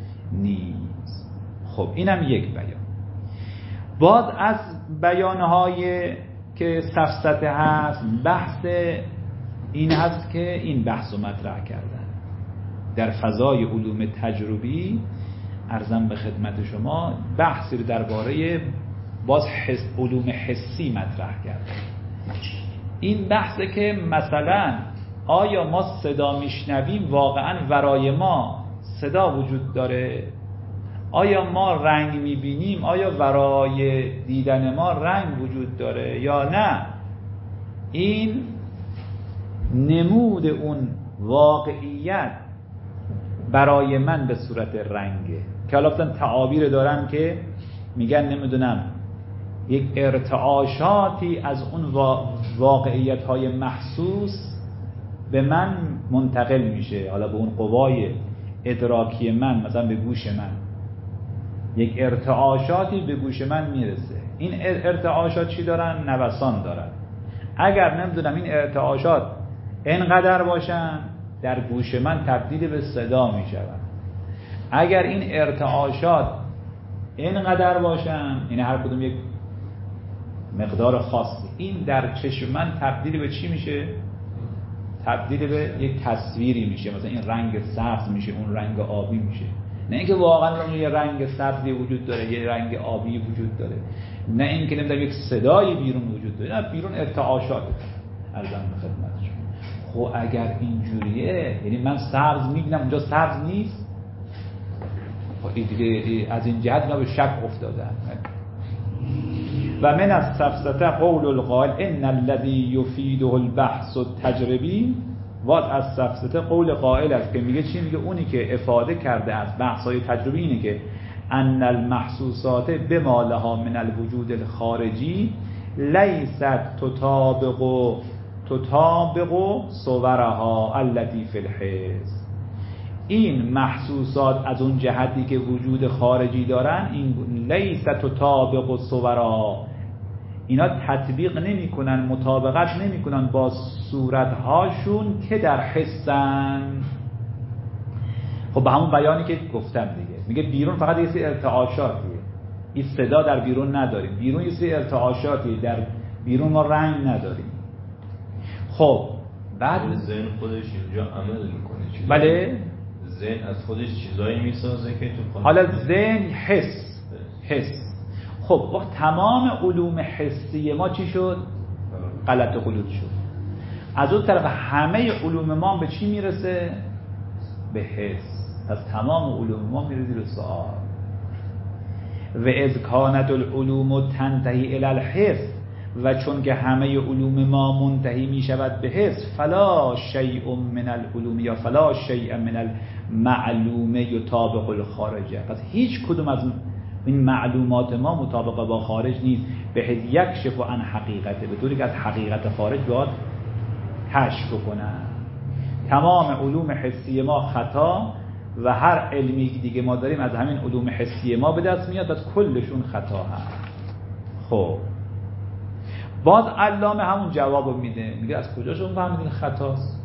نیست؟ خب اینم یک بیان. باز از بیانهای که سفسطه هست، بحث این هست که این بحث رو مطرح کردن در فضای علوم تجربی. عرضم به خدمت شما بحثی رو درباره باز حس علوم حسی مطرح کردن. این بحثه که مثلا آیا ما صدا میشنویم، واقعا ورای ما صدا وجود داره؟ آیا ما رنگ میبینیم، آیا ورای دیدن ما رنگ وجود داره یا نه؟ این نمود اون واقعیت برای من به صورت رنگه که حالا اصلا تعابیر دارن که میگن نمیدونم یک ارتعاشاتی از اون واقعیت های محسوس به من منتقل میشه، حالا به اون قوای ادراکی من، مثلا به گوش من یک ارتعاشاتی به گوش من میرسه. این ارتعاشات چی دارن؟ نوسان دارن. اگر نمیدونم این ارتعاشات اینقدر باشن، در گوش من تبدیل به صدا میشون. اگر این ارتعاشات اینقدر باشن، این هر کدوم یک مقدار خاصی، این در چشم من تبدیل به چی میشه؟ تبدیل به یک تصویری میشه. مثلا این رنگ سبز میشه، اون رنگ آبی میشه. نه اینکه واقعا یه رنگ سبزی وجود داره، یه رنگ آبی وجود داره، نه اینکه نمیدونم یک صدایی بیرون وجود داره، نه، بیرون ارتعاشات. عرضم به خدمت شما. خب اگر اینجوریه، یعنی من سبز میبینم اونجا سبز نیست، خب از این جهت اینا به شک افتادن. و من از سفسطه قول القائل ان الذي يفيده البحث التجربي، واد از سفسطه قول قائل است که میگه چی؟ میگه اونی که افاده کرده از بحث‌های تجربی اینه که ان المحسوسات بما لها من الوجود الخارجی لیست تطابق تطابق صورها التي في الحس. این محسوسات از اون جهتی که وجود خارجی دارن، این لیست تطابق صورها، اینا تطبیق نمی کنن، مطابقت نمی کنن با صورتهاشون که در حسن. خب به همون بیانی که گفتم دیگه، میگه بیرون فقط یه سری ارتعاشاتیه، این صدا در بیرون نداریم، بیرون یه سری ارتعاشاتیه، در بیرون ما رنگ نداریم. خب بعد ذهن خودش اینجا عمل میکنه. بله، ذهن از خودش چیزایی میسازه که تو حالا ذهن حس حس خب وقت تمام علوم حسی ما چی شد؟ غلط غلوط شد. از اون طرف همه علوم ما به چی میرسه؟ به حس. از تمام علوم ما میره زیر سوال. و اذ کانت العلوم تنتهی الی الحس، و چون که همه علوم ما منتهی می شود به حس، فلا شیء من العلوم یا فلا شیء من المعلوم یطابق الخارجه. پس هیچ کدوم از این معلومات ما مطابق با خارج نیست. به حیث یکشف عن حقیقته، به طوری که از حقیقت خارج باید کشف کنن. تمام علوم حسی ما خطا و هر علمی دیگه ما داریم از همین علوم حسی ما به دست میاد، از کلشون خطا هست. خب باز علامه همون جوابو میده، میگه از کجاشون فهمیدین خطاست؟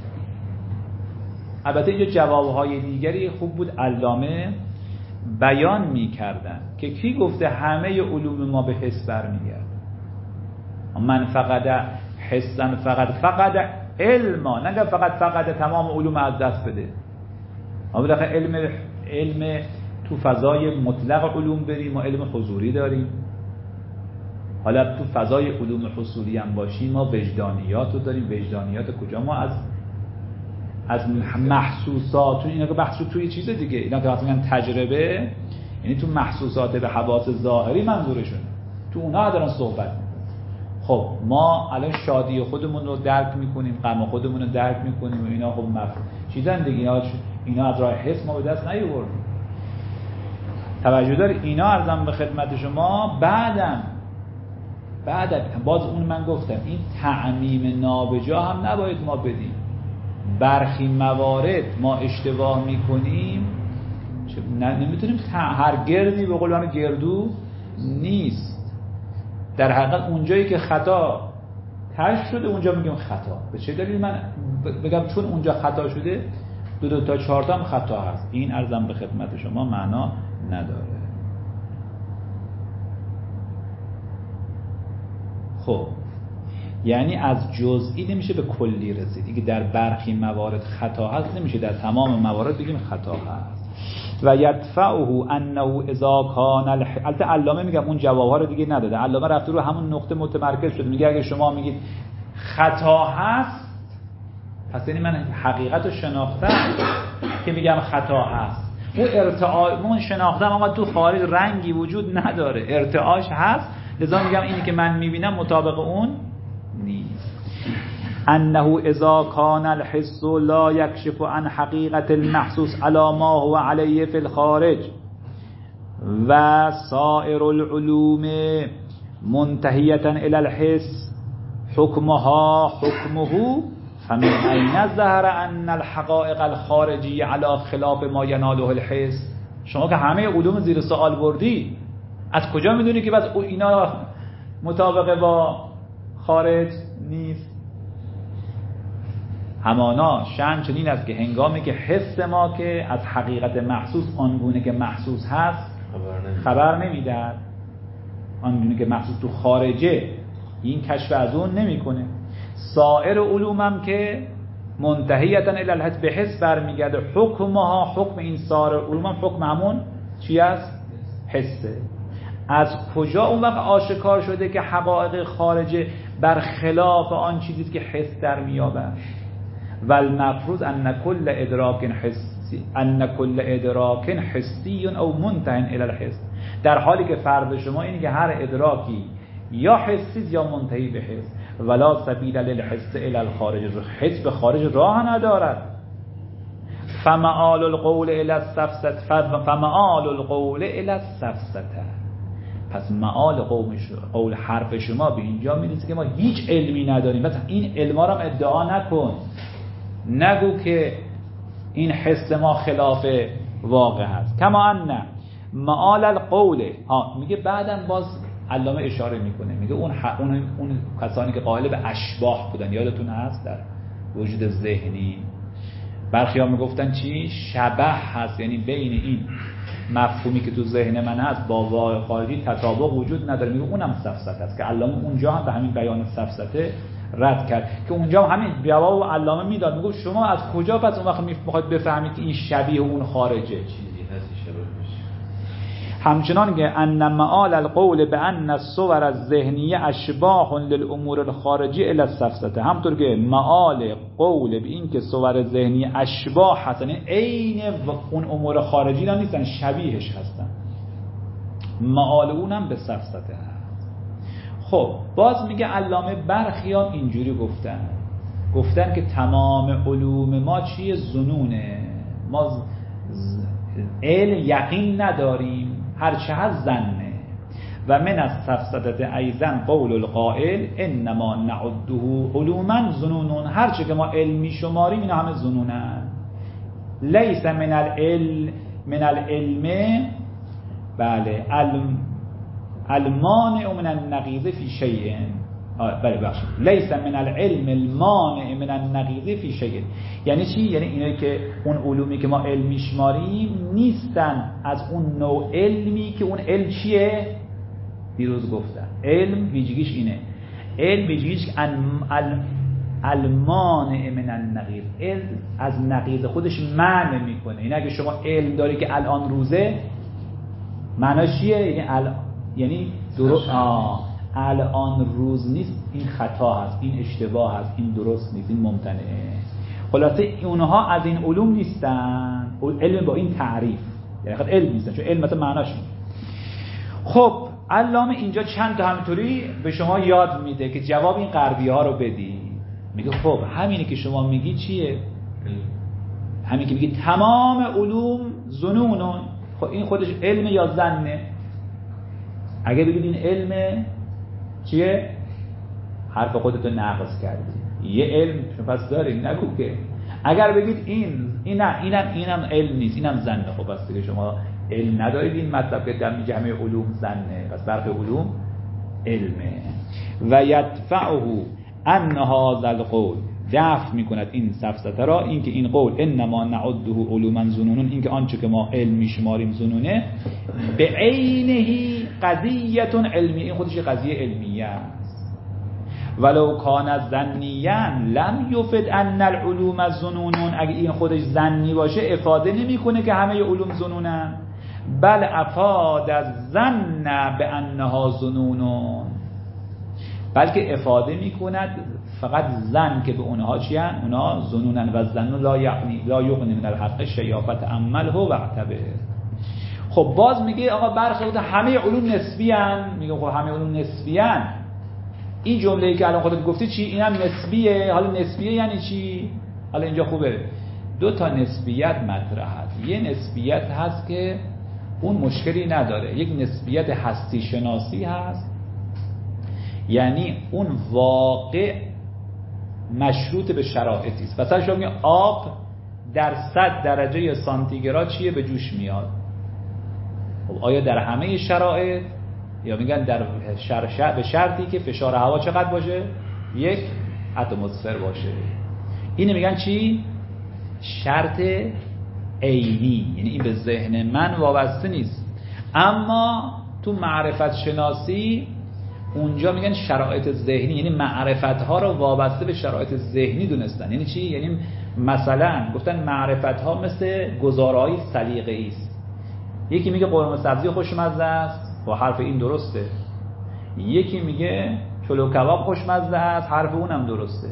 البته اینجا جوابهای دیگری خوب بود علامه بیان میکردن که کی گفته همه علوم ما به حس برمیگرده. من فقط حسن فقط فقط علما، نگه فقط فقط تمام علوم از دست بده. ما بالاخره علم علم تو فضای مطلق علوم بریم، ما علم حضوری داریم. حالا تو فضای علوم حصولی هم باشیم ما وجدانیات رو داریم. وجدانیات کجا؟ ما از از محسوسات، اینا که بحث رو توی چیز دیگه، اینا که وقتی میگن تجربه یعنی تو محسوسات به حواس ظاهری منظورشون، تو اونها دارن صحبت میکنن. خب ما الان شادی خودمون رو درک میکنیم، غم خودمون رو درک میکنیم و اینا خب مفهوم چیزن دیگه، اینا اینا از راه حس ما به دست نیاوردیم. توجه داری؟ اینا عرضم به خدمت شما. بعدم بعد باز اون من گفتم این تعمیم نابجا هم نباید ما بدیم. برخی موارد ما اشتباه میکنیم، نمیتونیم هر گردی به قولان گردو نیست. در حقیقت اونجایی که خطا کشف شده اونجا میگیم خطا. به چه دلیل من بگم چون اونجا خطا شده دو دو تا چهار تا هم خطا هست؟ این عرضم به خدمت شما معنا نداره. خب یعنی از جزئی نمیشه به کلی رسید. اینکه در برخی موارد خطا هست نمیشه در تمام موارد بگیم خطا هست. و یدفعه انه اذا کان الح... البته علامه میگم اون جوابها رو دیگه نداده. علامه رفته رو همون نقطه متمرکز شده. میگه اگه شما میگید خطا هست، پس یعنی من حقیقت رو شناختم که میگم خطا هست. اون ارتعاش اون شناختم اما تو خارج رنگی وجود نداره، ارتعاش هست، لذا میگم اینی که من میبینم مطابق اون نیست. انه اذا کان الحس لا یکشف عن حقیقت المحسوس علی ما هو علیه فی الخارج و سائر العلوم منتهیه الی الحس حکمها حکمه، فمن این ظهر ان الحقائق الخارجی علی خلاف ما یناله الحس. شما که همه علوم زیر سوال بردی، از کجا میدونی که بس اینا مطابق با خارج نیست؟ همانا شأن چنین است که هنگامی که حس ما که از حقیقت محسوس آنگونه که محسوس هست خبر نمیدهد، آنگونه که محسوس تو خارجه این کشف از اون نمیکنه. سایر علومم که منتهیتن الی الحس به حس برمیگرده، حکمها حکم این سایر علومم حکم همون چی است؟ حسه. از کجا اون وقت آشکار شده که حقایق خارجه برخلاف آن چیزی که حس در میابند؟ و المفروض ان کل ادراک حسی ان کل ادراک حسی او منتهی الی الحس، در حالی که فرض شما اینه که هر ادراکی یا حسی یا منتهی به حس. ولا سبیل للحس الی الخارج، حس به خارج راه ندارد. فمآل القول الی السفسطه فمآل القول الی السفسطه، پس معال قوم قول حرف شما به اینجا میرسه که ما هیچ علمی نداریم. مثلا این علما رو هم ادعا نکن، نگو که این حس ما خلاف واقع هست. کما ان معال القول، ها میگه بعدم باز علامه اشاره میکنه، میگه اون اون اون کسانی که قائل به اشباح بودن، یادتون هست در وجود ذهنی برخی ها میگفتن چی؟ شبح هست، یعنی بین این مفهومی که تو ذهن من هست با واقع خارجی تطابق وجود نداره. میگه اونم سفسطه است که علامه اونجا هم به همین بیان سفسطه رد کرد که اونجا هم همین جواب علامه میداد. میگه شما از کجا پس اون وقت میخواید بفهمید که این شبیه اون خارجه؟ چیزی هست شبیه همچنان که ان معال القول به ان الصور الذهنیه اشباح للامور الخارجی الی السفسطه، همطور که معال قول به این که صور ذهنی اشباح هستن، عین اون امور خارجی هم نیستن، شبیهش هستن، معال اونم به سفسطه هست. خب باز میگه علامه برخی ها اینجوری گفتن گفتن که تمام علوم ما چیه؟ ظنونه، ما علم یقین نداریم، هرچه هست ظنه. و من از سفسطه ایضا قول القائل انما نعده علوما ظنون، هرچه که ما علمی شماریم اینا همه ظنونن. لیس من العلم من العلم بله علم المانع من النقیض فی شیء، بله بخشید لیس من العلم المانع من النقیض فی شیء. یعنی چی؟ یعنی اینایی که اون علومی که ما علمی شماریم نیستن از اون نوع علمی که اون علم چیه؟ دیروز گفتن علم ویژگیش اینه، علم ویژگیش المانع من النقیض، علم از نقیض خودش منع میکنه. این اگه شما علم داری که الان روزه، معناش چیه؟ یعنی ال... یعنی درست آه الان روز نیست، این خطا هست، این اشتباه هست، این درست نیست، این ممتنعه. خلاصه اونها از این علوم نیستن، علم با این تعریف، یعنی خود علم نیستن، چون علم مثلا معناش نیست. خب علامه اینجا چند تا همینطوری به شما یاد میده که جواب این غربی ها رو بدی. میگه خب همینی که شما میگی چیه؟ همین که میگی تمام علوم ظنونون، خب این خودش علم یا ظنه؟ اگه بگید این علم چیه؟ حرف خودتو نقض کردی، یه علم پس داریم نگو که. اگر بگید این اینم اینم اینم علم نیست، اینم ظنه، خب پس دیگه شما علم ندارید، این مطلب که در جمع علوم ظنه، پس برخی علوم علمه. و یدفعه ان هذا القول، دفع میکند این سفسطه را، این که این قول انما نعده علوما ظنون، این که آنچه که ما علم میشماریم ظنونه، به عینه قضیه علمی، این خودش قضیه علمیه است. ولو کان ظنیا لم یفد ان العلوم ظنون، اگه این خودش ظنی باشه افاده نمیکنه که همه علوم ظنونن، بل افاد الظن بانها ظنون، بلکه افاده میکند فقط ظن که به اونها چی ان؟ اونها ظنونن و ظن لا یغنی لا یغنی من الحق شیافت عمله و اعتبر. خب باز میگه آقا برخی همه علوم نسبی ان، میگه خب همه علوم نسبی ان، این جمله‌ای که الان خودت گفتی چی؟ اینم نسبیه. حالا نسبیه یعنی چی؟ حالا اینجا خوبه دو تا نسبیت مطرح هست. یه نسبیت هست که اون مشکلی نداره، یک نسبیت هستی شناسی هست، یعنی اون واقع مشروط به شرایطی است. مثلا شما میگه آب در صد درجه سانتیگراد چیه؟ به جوش میاد. خب آیا در همه شرایط، یا میگن در شر شر به شرطی که فشار هوا چقدر باشه؟ یک اتمسفر باشه. اینو میگن چی؟ شرط عینی، یعنی این به ذهن من وابسته نیست. اما تو معرفت شناسی اونجا میگن شرایط ذهنی، یعنی معرفت ها رو وابسته به شرایط ذهنی دونستن. یعنی چی؟ یعنی مثلا گفتن معرفت ها مثل گزارهای سلیقه‌ای است. یکی میگه قرمه سبزی خوشمزه است، با حرف این درسته. یکی میگه چلو کباب خوشمزه است، حرف اونم درسته.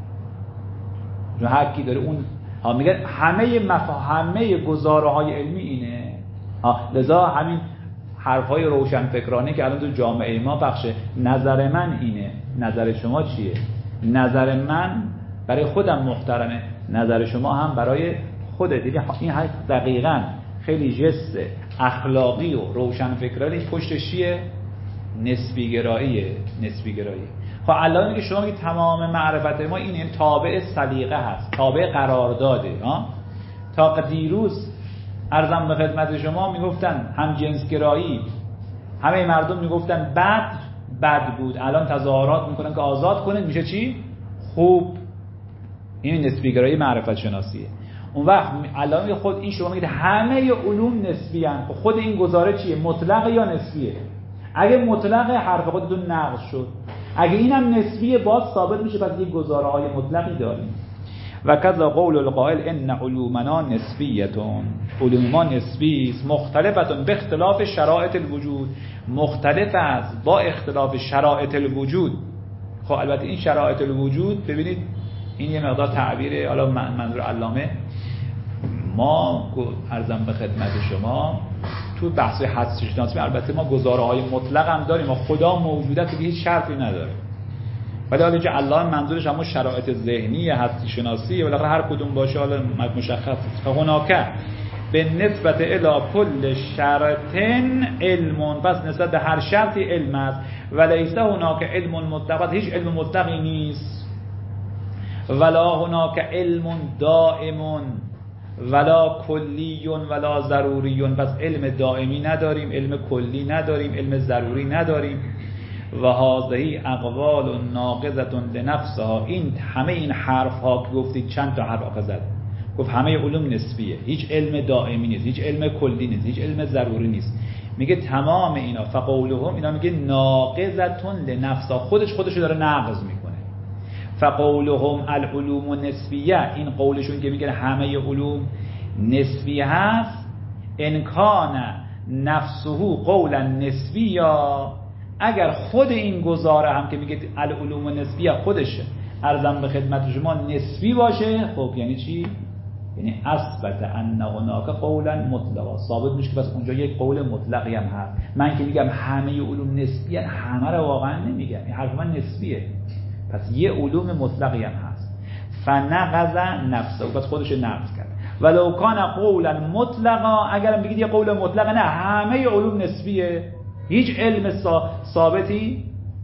چون هر کی داره اون ها میگه همه مفاهیم همه گزارهای علمی اینه. ها لذا همین حرفای روشنفکرانه که الان تو جامعه ما پخشه، نظر من اینه، نظر شما چیه؟ نظر من برای خودم محترمه، نظر شما هم برای خودت. دیگه این دقیقاً خیلی جست اخلاقی و روشنفکرانی پشتش چیه؟ نسبی گراییه، نسبی گرایی. خب الان میگه شما میگه تمام معرفت ما اینه، تابع سلیقه هست، تابع قرارداده. ها تا دیروز عرضم به خدمت شما میگفتن هم جنسگرایی، همه مردم میگفتن بد بد بود، الان تظاهرات میکنن که آزاد کنید، میشه چی؟ خوب. این نسبی گرایی معرفت شناسیه. اون وقت الان خود این شما میگید همه علوم نسبی ان، خود این گزاره چیه؟ مطلق یا نسبیه؟ اگه مطلق حرف خودتون نقض شد، اگه اینم نسبیه باز ثابت میشه پس یک گزاره های مطلقی داریم. و کذا قول القائل ان علومنا نسبیتون، علوم ما نسبی است، مختلفتون به اختلاف شرایط الوجود، مختلف است با اختلاف شرایط الوجود. خب البته این شرایط الوجود ببینید این یه مقدار تعبیر، حالا منظور علامه، ما عرضم به خدمت شما تو بحث هستی شناسی البته ما گزاره های مطلق هم داریم، ما خدا موجودت که هیچ شرطی نداره، ولی حالا که الله منظورش هم شرایط ذهنی هستی شناسی ولی هر کدوم باشه حالا مشخص است. فهناکه به نسبت الی کل شرط علم، پس نسبت به هر شرطی علم است، ولیس هناک علم مطلق، هیچ علم مطلقی نیست، ولا هناک علم دائم ولا کلی ولا ضروری، پس علم دائمی نداریم، علم کلی نداریم، علم ضروری نداریم. و هذه اقوال ناقضه لنفسها، این همه این حرف ها که گفتید چند تا حرف آخه زد، گفت همه علوم نسبیه، هیچ علم دائمی نیست، هیچ علم کلی نیست، هیچ علم ضروری نیست. میگه تمام اینا فقولهم، اینا میگه ناقضه لنفسها، خودش خودشو داره نقض میکنه. فقولهم العلوم نسبیه، این قولشون که میگه همه علوم نسبی هست، ان کان نفسه قولا نسبیه، اگر خود این گزاره هم که میگه العلوم نسبیه خودش عرضم به خدمت شما نسبی باشه، خب یعنی چی؟ یعنی اثبت ان هناک قولا مطلقا، ثابت میشه که بس اونجا یک قول مطلقی هم هست. من که میگم همه علوم نسبیه، همه رو واقعا نمیگم، این حرف من نسبیه، پس یه علوم مطلقی هم هست. فنقض نفسه، پس خودش نقض کرد. ولو کان قولا مطلقا، اگرم بگید یه قول مطلق، نه همه علوم نسبیه، هیچ علم ثابتی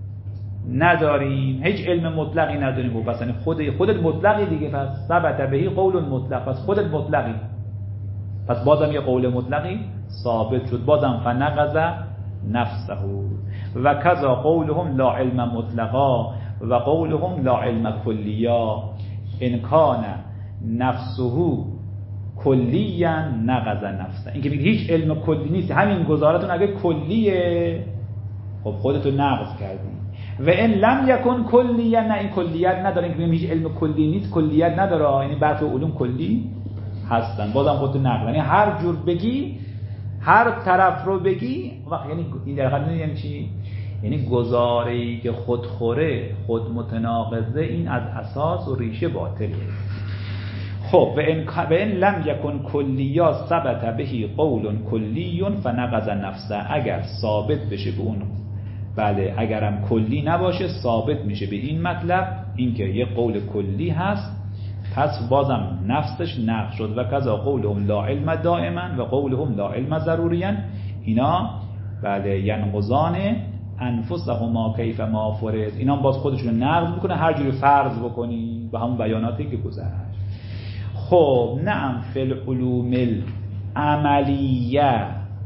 نداریم، هیچ علم مطلقی نداریم. و پس خود خودت مطلقی دیگه، پس ثبت بهی قول مطلق، پس خودت مطلقی، پس بازم یه قول مطلقی ثابت شد، بازم فنقض نفسه. و کذا قولهم لا علم مطلقا و قولهم لا علم کلیا، ان کان نفسه کلیا نقض نفسه، این که میگه هیچ علم کلی نیست، همین گزارتون اگه کلیه خب خودتو نقض کردی. و ان لم یکن کلیا، نه این کلیت نداره، این که هیچ علم کلی نیست، کلیت نداره، یعنی برخی علوم کلی هستن، بازم خودتو نقض. یعنی هر جور بگی، هر طرف رو بگی وقت، یعنی این در حقیقت یعنی چی؟ یعنی گزاره‌ای که خودخوره، خود متناقضه، این از اساس و ریشه باطله. خب و ان لم یکن کلیا ثبت بهی قول کلی فنقض نفسه، اگر ثابت بشه به اون، بله اگرم کلی نباشه ثابت میشه به این مطلب، اینکه یه قول کلی هست، پس بازم نفسش نقض شد. و کذا قولهم لا علم دائما و قولهم لا علم ضروریا، اینا بله ینقضان انفسهما کیف ما فرض، اینا باز خودشون نقض میکنه هر جوری فرض بکنی به همون بیاناتی که گذشت. خب نعم فی العلوم العملیه،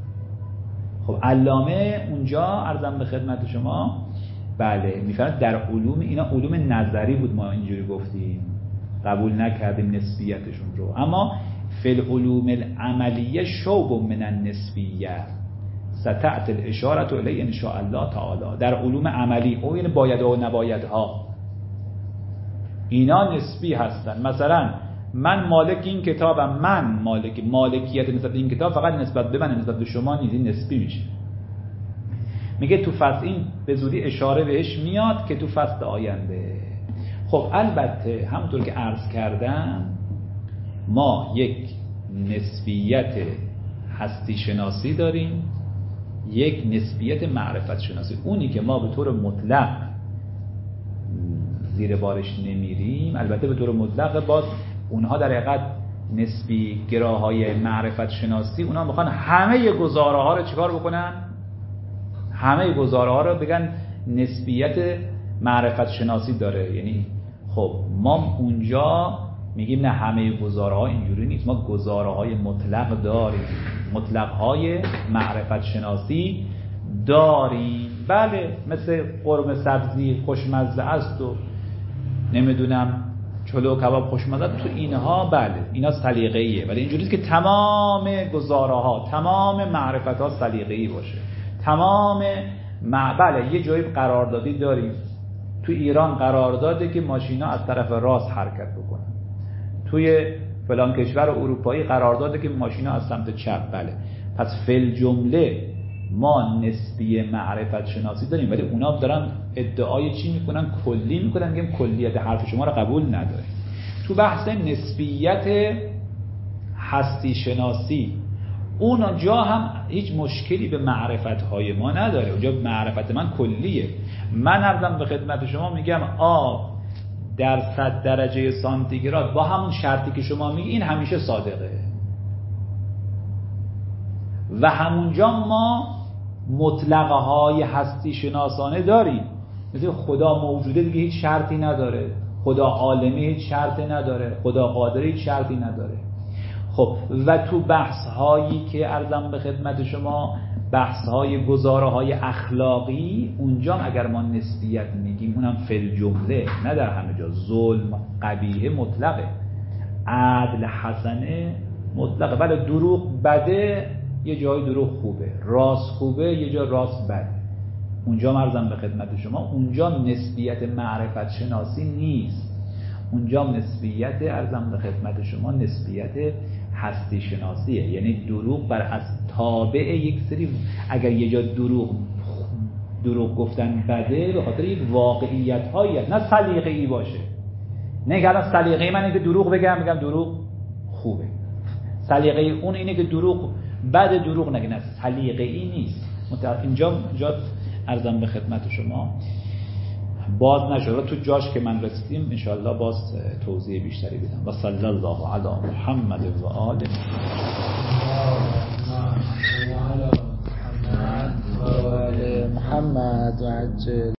خب علامه اونجا عرضم به خدمت شما بله میفرماید در علوم، اینا علوم نظری بود، ما اینجوری گفتیم قبول نکردیم نسبیتشون رو، اما فی العلوم العملیه شوب من النسبیه ستأتی الاشاره الیه ان شاء الله تعالی. در علوم عملی او یعنی باید و نبایدها، اینا نسبی هستن. مثلا من مالک این کتابم، من مالک، مالکیت نسبت به این کتاب فقط نسبت به من، نسبت به شما نیست، این نسبی میشه. میگه تو فصل، این به زودی اشاره بهش میاد که تو فصل آینده. خب البته همونطور که عرض کردم ما یک نسبیت هستی شناسی داریم، یک نسبیت معرفت شناسی. اونی که ما به طور مطلق زیر بارش نمیریم، البته به طور مطلق باز اونها در حقیقت نسبی گراهای معرفت شناسی، اونها میخوان همه گزاره ها رو چیکار بکنن؟ همه گزاره ها رو بگن نسبیت معرفت شناسی داره. یعنی خب ما اونجا میگیم نه همه گزاره ها اینجوری نیست، ما گزاره های مطلق داریم، مطلق های معرفت شناسی داریم. بله مثل قرمه سبزی خوشمزه است و نمیدونم چلو کباب خوشمزه، تو اینها بله اینا سلیقه‌ایه، ولی اینجوریه که تمام گزاره ها، تمام معرفت ها سلیقه‌ای باشه. تمام مع... بله یه جایی قراردادی داریم تو ایران، قرارداده که ماشینا از طرف راست حرکت بکنن، توی فلان کشور اروپایی قرار داده که ماشینا از سمت چپ. بله، پس فل جمله ما نسبی معرفت شناسی داریم، ولی اونا دارن ادعای چی میکنن؟ کلی میکنن، میگن کلیت حرف شما رو قبول نداره. تو بحث نسبیت هستی شناسی اونجا هم هیچ مشکلی به معرفت های ما نداره. اونجا معرفت من کلیه. من عرضم به خدمت شما میگم آب در صد درجه سانتیگراد با همون شرطی که شما میگی این همیشه صادقه و همونجا ما مطلقه های هستی شناسانه داریم. مثل خدا موجوده دیگه هیچ شرطی نداره، خدا عالمی هیچ شرطی نداره، خدا قادر هیچ شرطی نداره. خب و تو بحث هایی که عرضم به خدمت شما بحث های گزاره های اخلاقی، اونجا اگر ما نسبیت میگیم اونم فل جمله، نه در همه جا. ظلم قبیحه مطلقه، عدل حسنه مطلقه. بله دروغ بده، یه جای دروغ خوبه، راست خوبه، یه جا راست بده. اونجا عرضم به خدمت شما اونجا نسبیت معرفت شناسی نیست، اونجا نسبیت عرضم به خدمت شما نسبیت هستی شناسیه. یعنی دروغ بر از تابع یک سری، اگر یه جا دروغ دروغ گفتن بده به خاطر یک واقعیت هایی، نه سلیقه ای باشه. نه که الان سلیقه من اینه که دروغ بگم بگم دروغ خوبه، سلیقه اون اینه که دروغ بعد دروغ نگه، نه سلیقه ای نیست. اینجا اینجا عرضم به خدمت شما باز نشد. تو جاش که من رسیدیم انشاءالله باز توضیح بیشتری بدم. و صلی الله علی محمد و آل محمد و عجل